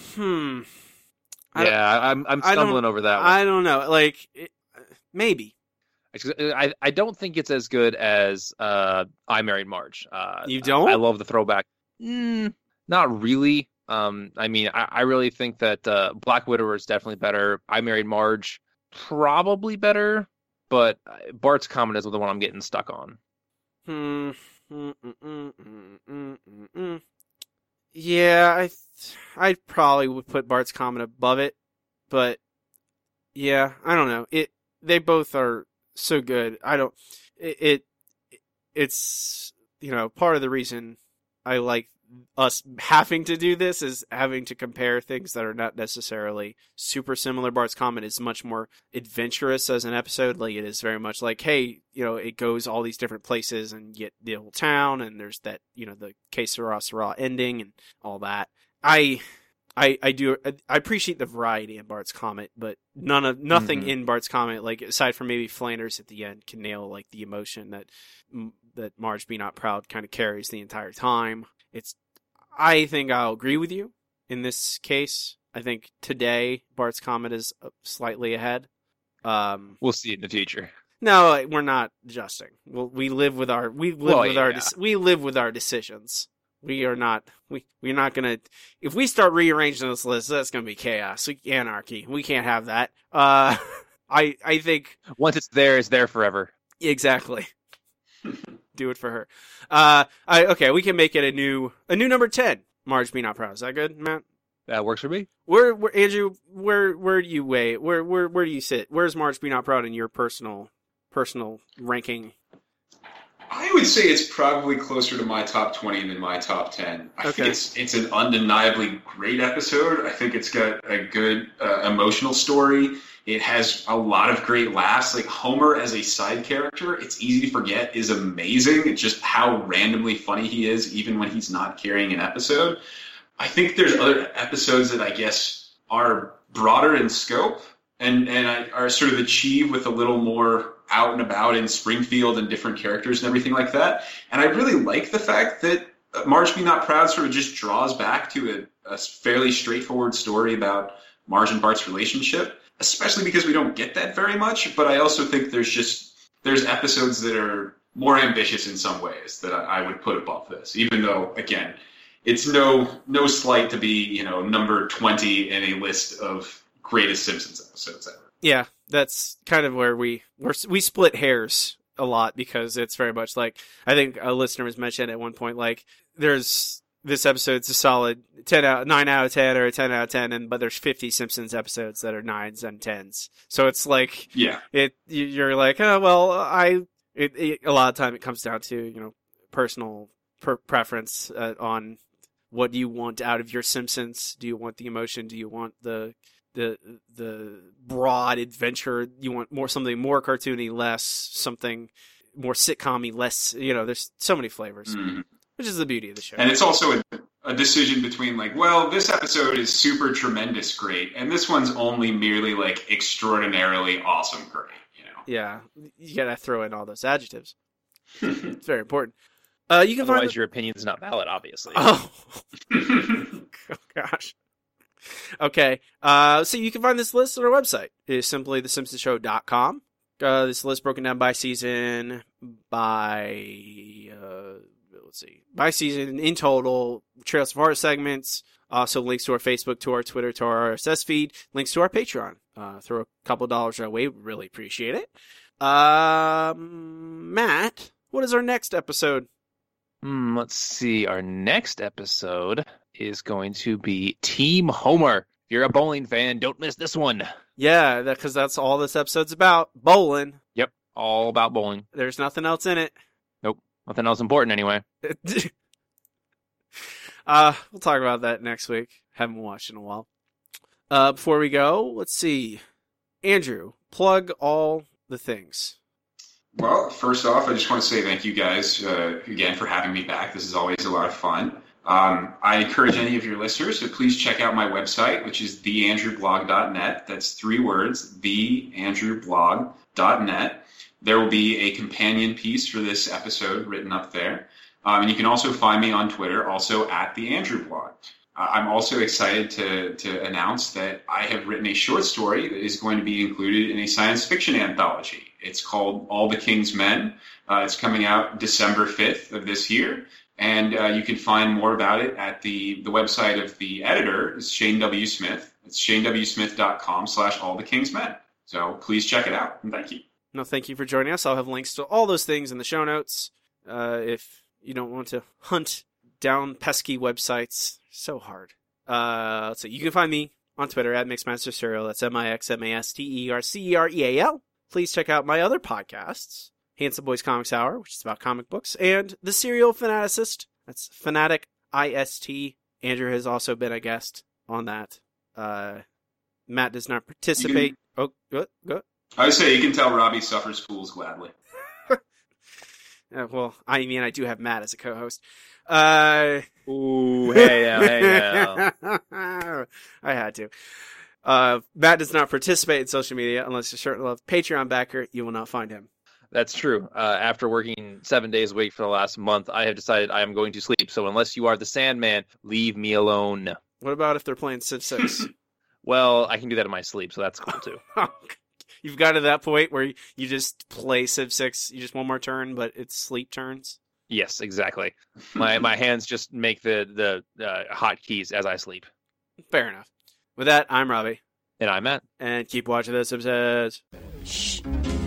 stumbling over that one. I don't know. Like, maybe. I don't think it's as good as I Married Marge. You don't? I love the throwback. Not really. I mean, I really think that Black Widower is definitely better. I Married Marge, probably better, but Bart's Comet is the one I'm getting stuck on. Yeah, I probably would put Bart's Comet above it, but yeah, I don't know. They both are so good. It's part of the reason I like us having to do this is having to compare things that are not necessarily super similar. Bart's Comet is much more adventurous as an episode. Like, it is very much like, hey, it goes all these different places and you get the whole town, and there's that, the Que Sera Sera ending and all that. I appreciate the variety in Bart's Comet, but nothing in Bart's Comet, like, aside from maybe Flanders at the end, can nail, like, the emotion that Marge Be Not Proud kind of carries the entire time. I think I'll agree with you in this case. I think today Bart's Comet is slightly ahead. We'll see in the future. No, we're not adjusting. We live with our decisions. We're not gonna. If we start rearranging this list, that's gonna be chaos, anarchy. We can't have that. I think once it's there forever. Exactly. Do it for her. Okay, we can make it a new number 10. Marge Be Not Proud. Is that good, Matt? That works for me. Where Andrew? Where do you weigh? Where do you sit? Where's Marge Be Not Proud in your personal ranking? I would say it's probably closer to my top 20 than my top 10. I think it's an undeniably great episode. I think it's got a good emotional story. It has a lot of great laughs. Like, Homer as a side character, it's easy to forget, is amazing. It's just how randomly funny he is, even when he's not carrying an episode. I think there's other episodes that I guess are broader in scope and are sort of achieved with a little more out and about in Springfield and different characters and everything like that. And I really like the fact that Marge Be Not Proud sort of just draws back to a fairly straightforward story about Marge and Bart's relationship, especially because we don't get that very much. But I also think there's episodes that are more ambitious in some ways that I would put above this, even though, again, it's no slight to be, number 20 in a list of greatest Simpsons episodes ever. Yeah, that's kind of where we split hairs a lot, because it's very much like, I think a listener was mentioned at one point, like, this episode's a solid 9 out of 10 or a 10 out of 10, but there's 50 Simpsons episodes that are 9s and 10s. So it's like, you're like, oh, well, a lot of time it comes down to, personal preference on what do you want out of your Simpsons. Do you want the emotion? Do you want the broad adventure? You want something more cartoony, less something more sitcom-y, less, there's so many flavors, which is the beauty of the show. And it's also a decision between like, well, this episode is super tremendous great, and this one's only merely like extraordinarily awesome great, Yeah, you gotta throw in all those adjectives. It's very important. You can Otherwise, your opinion's not valid, obviously. Oh gosh. Okay, so you can find this list on our website. It is simply thesimpsonshow.com. This list broken down by season, by season in total, Trails of Heart segments, also links to our Facebook, to our Twitter, to our RSS feed, links to our Patreon. Throw a couple dollars our way, we really appreciate it. Matt, what is our next episode? Let's see. Our next episode is going to be Team Homer. If you're a bowling fan, don't miss this one. Yeah, because that's all this episode's about. Bowling. Yep, all about bowling. There's nothing else in it. Nope, nothing else important anyway. We'll talk about that next week. Haven't watched in a while. Before we go, let's see. Andrew, plug all the things. Well, first off, I just want to say thank you guys again for having me back. This is always a lot of fun. I encourage any of your listeners to please check out my website, which is theandrewblog.net. That's 3 words, theandrewblog.net. There will be a companion piece for this episode written up there. And you can also find me on Twitter, also at theandrewblog. I'm also excited to announce that I have written a short story that is going to be included in a science fiction anthology. It's called All the King's Men. It's coming out December 5th of this year. And you can find more about it at the website of the editor, is Shane W. Smith. It's shanewsmith.com/allthekingsmen. So please check it out. And thank you. No, thank you for joining us. I'll have links to all those things in the show notes. If you don't want to hunt down pesky websites, so hard. So you can find me on Twitter at MixmasterCerial. That's MixMasterCerial. Please check out my other podcasts, Handsome Boys Comics Hour, which is about comic books, and The Serial Fanaticist. That's Fanatic IST. Andrew has also been a guest on that. Matt does not participate. Go. I would say you can tell Robbie suffers fools gladly. Well, I mean, I do have Matt as a co-host. Ooh, hey now. I had to. Matt does not participate in social media unless you're certain of Patreon backer. You will not find him. That's true. After working 7 days a week for the last month, I have decided I am going to sleep. So unless you are the Sandman, leave me alone. What about if they're playing Civ 6? Well, I can do that in my sleep, so that's cool too. You've got to that point where you just play Civ 6, you just one more turn, but it's sleep turns? Yes, exactly. My hands just make the hotkeys as I sleep. Fair enough. With that, I'm Robbie. And I'm Matt. And keep watching those episodes. Shh.